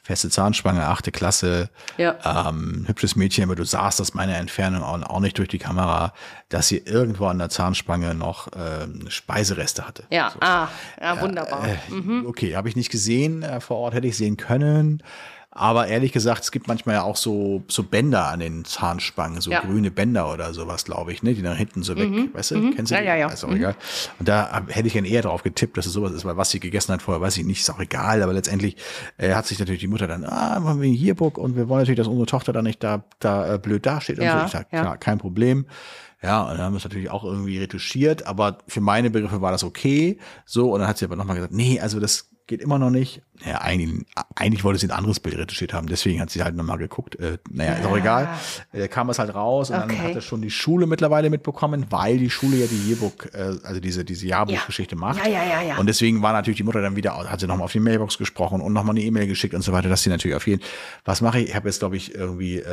feste Zahnspange, 8. Klasse, Ja. hübsches Mädchen, aber du sahst aus meiner Entfernung auch nicht durch die Kamera, dass sie irgendwo an der Zahnspange noch Speisereste hatte. Ja, So. Wunderbar. Okay, habe ich nicht gesehen, vor Ort hätte ich sehen können. Aber ehrlich gesagt, es gibt manchmal ja auch so Bänder an den Zahnspangen, so grüne Bänder oder sowas, glaube ich, ne, die nach hinten so weg, weißt du, kennst du die? Ja. Ist auch egal. Und da hätte ich dann eher drauf getippt, dass es sowas ist, weil was sie gegessen hat vorher, weiß ich nicht, ist auch egal, aber letztendlich hat sich natürlich die Mutter dann, machen wir ein Yearbook und wir wollen natürlich, dass unsere Tochter dann nicht da blöd dasteht und so. Ich sag, klar, kein Problem. Ja, und dann haben wir es natürlich auch irgendwie retuschiert, aber für meine Begriffe war das okay. So, und dann hat sie aber nochmal gesagt, nee, also das geht immer noch nicht. Ja, eigentlich wollte sie ein anderes Bild retuschiert haben, deswegen hat sie halt nochmal geguckt. Ist auch egal. Da kam es halt raus und dann hat das schon die Schule mittlerweile mitbekommen, weil die Schule ja die Yearbook, also diese Jahrbuchgeschichte macht. Ja. Und deswegen war natürlich die Mutter dann wieder, hat sie nochmal auf die Mailbox gesprochen und nochmal eine E-Mail geschickt und so weiter, dass sie natürlich auf jeden, was mache ich? Ich habe jetzt, glaube ich, irgendwie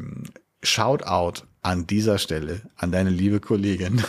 Shoutout an dieser Stelle an deine liebe Kollegin.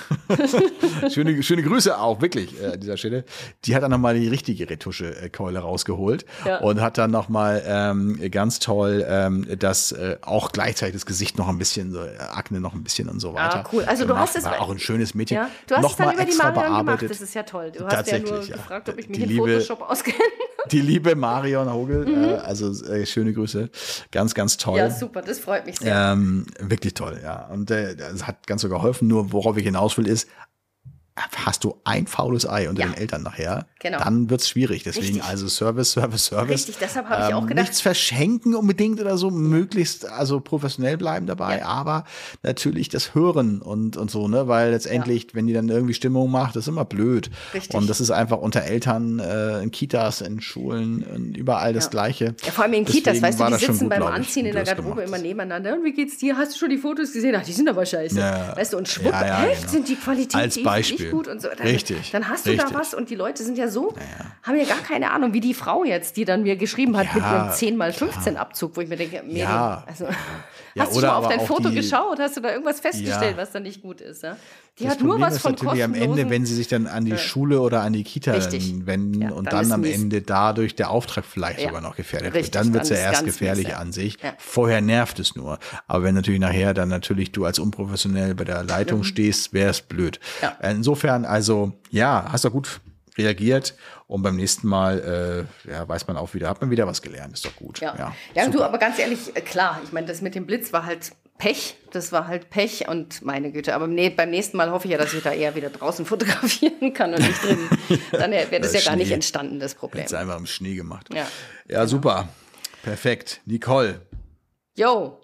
schöne Grüße auch, wirklich, an dieser Stelle. Die hat dann nochmal die richtige Retusche-Keule rausgeholt und hat dann nochmal ganz toll das auch gleichzeitig das Gesicht noch ein bisschen, so Akne noch ein bisschen und so weiter. Ah, cool. Also du hast es war auch ein schönes Mädchen. Ja, du hast noch es dann mal über die extra Marion bearbeitet. gemacht, das ist ja toll. Du hast ja nur gefragt, ob ich mich in Photoshop auskenne. Die liebe Marion Hogel, also schöne Grüße, ganz, ganz toll. Ja, super, das freut mich sehr. Wirklich toll, ja. Und das hat ganz so geholfen. Nur worauf ich hinaus will, ist, hast du ein faules Ei unter den Eltern nachher, dann wird's schwierig. Deswegen Richtig. Also Service. Richtig, deshalb habe ich auch gedacht. Nichts verschenken unbedingt oder so, möglichst also professionell bleiben dabei, aber natürlich das Hören und so, ne, weil letztendlich, wenn die dann irgendwie Stimmung macht, das ist immer blöd. Richtig. Und das ist einfach unter Eltern, in Kitas, in Schulen, und überall das Gleiche. Ja, vor allem in Kitas, Deswegen weißt du, war die das schon sitzen gut, beim glaub ich, Anziehen wie in du der das Garderobe gemacht immer hast. nebeneinander. Und wie geht's dir? Hast du schon die Fotos gesehen? Ach, die sind aber scheiße. Ja. Weißt du, und schwupp, Ja, echt, genau. sind die Qualität Als Beispiel. nicht gut und so. Richtig. Dann hast du da was und die Leute sind ja so, haben ja gar keine Ahnung, wie die Frau jetzt, die dann mir geschrieben hat mit einem 10x15 Abzug, wo ich mir denke, hast du schon oder mal auf aber dein auch Foto die- geschaut? Hast du da irgendwas festgestellt, was da nicht gut ist? Ja? Die hat nur was ist von natürlich am kostenlosen. Ende, wenn sie sich dann an die Schule oder an die Kita Richtig. wenden Ja, und dann dann ist am mies. Ende dadurch der Auftrag vielleicht Ja. sogar noch gefährdet Richtig, wird. Dann wird es ja dann ist erst ganz gefährlich mies, ja. an sich. Ja. Vorher nervt es nur. Aber wenn natürlich nachher dann natürlich du als unprofessionell bei der Leitung stehst, wäre es blöd. Ja. Insofern, also ja, hast du gut reagiert und beim nächsten Mal weiß man auch wieder, hat man wieder was gelernt, ist doch gut. Ja, super. du, aber ganz ehrlich, klar, ich meine, das mit dem Blitz war halt Pech, das war halt Pech und meine Güte, aber beim nächsten Mal hoffe ich ja, dass ich da eher wieder draußen fotografieren kann und nicht drin. Dann wäre das ja gar nicht Schnee. entstanden, das Problem. Jetzt einfach im Schnee gemacht. Ja. Ja, super. Perfekt. Nicole. Jo,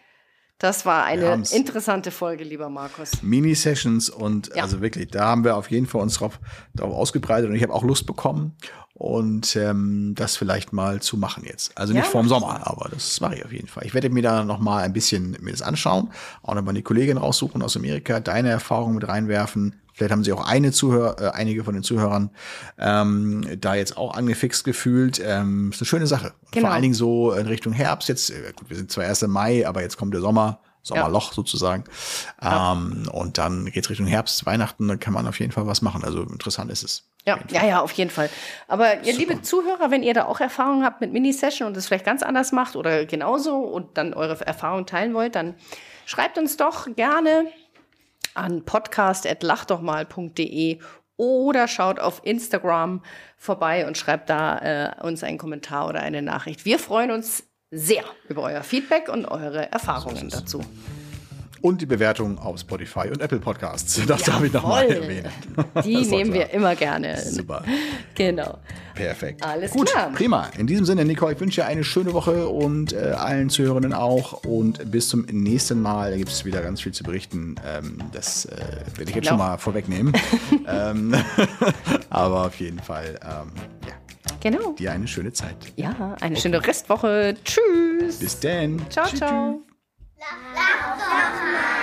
das war eine haben's. interessante Folge, lieber Markus. Mini-Sessions und also wirklich, da haben wir auf jeden Fall uns drauf ausgebreitet und ich habe auch Lust bekommen und das vielleicht mal zu machen jetzt. Also nicht Ja, vorm mach Sommer, aber das mache ich auf jeden Fall. Ich werde mir da noch mal ein bisschen mir das anschauen, auch noch mal die Kollegin raussuchen aus Amerika, deine Erfahrungen mit reinwerfen. Vielleicht haben sie auch einige von den Zuhörern da jetzt auch angefixt gefühlt. Ist eine schöne Sache. Genau. Vor allen Dingen so in Richtung Herbst. Jetzt, gut, wir sind zwar erst im Mai, aber jetzt kommt der Sommerloch sozusagen. Und dann geht's Richtung Herbst, Weihnachten, da kann man auf jeden Fall was machen. Also interessant ist es. Ja, auf jeden Fall. Aber ihr liebe Zuhörer, wenn ihr da auch Erfahrungen habt mit Mini-Session und es vielleicht ganz anders macht oder genauso und dann eure Erfahrungen teilen wollt, dann schreibt uns doch gerne an podcast@lachdochmal.de oder schaut auf Instagram vorbei und schreibt da uns einen Kommentar oder eine Nachricht. Wir freuen uns sehr über euer Feedback und eure Erfahrungen dazu. Und die Bewertung auf Spotify und Apple Podcasts. Das darf ich nochmal erwähnen. Die Das nehmen wir klar. immer gerne. Super. Genau. Perfekt. Alles Gut, klar. prima. In diesem Sinne, Nicole, ich wünsche dir eine schöne Woche und allen Zuhörenden auch. Und bis zum nächsten Mal. Da gibt es wieder ganz viel zu berichten. Das werde ich jetzt schon mal vorwegnehmen. Aber auf jeden Fall, Genau. dir eine schöne Zeit. Ja, eine schöne Restwoche. Tschüss. Bis dann. Ciao, ciao. Lach doch mal.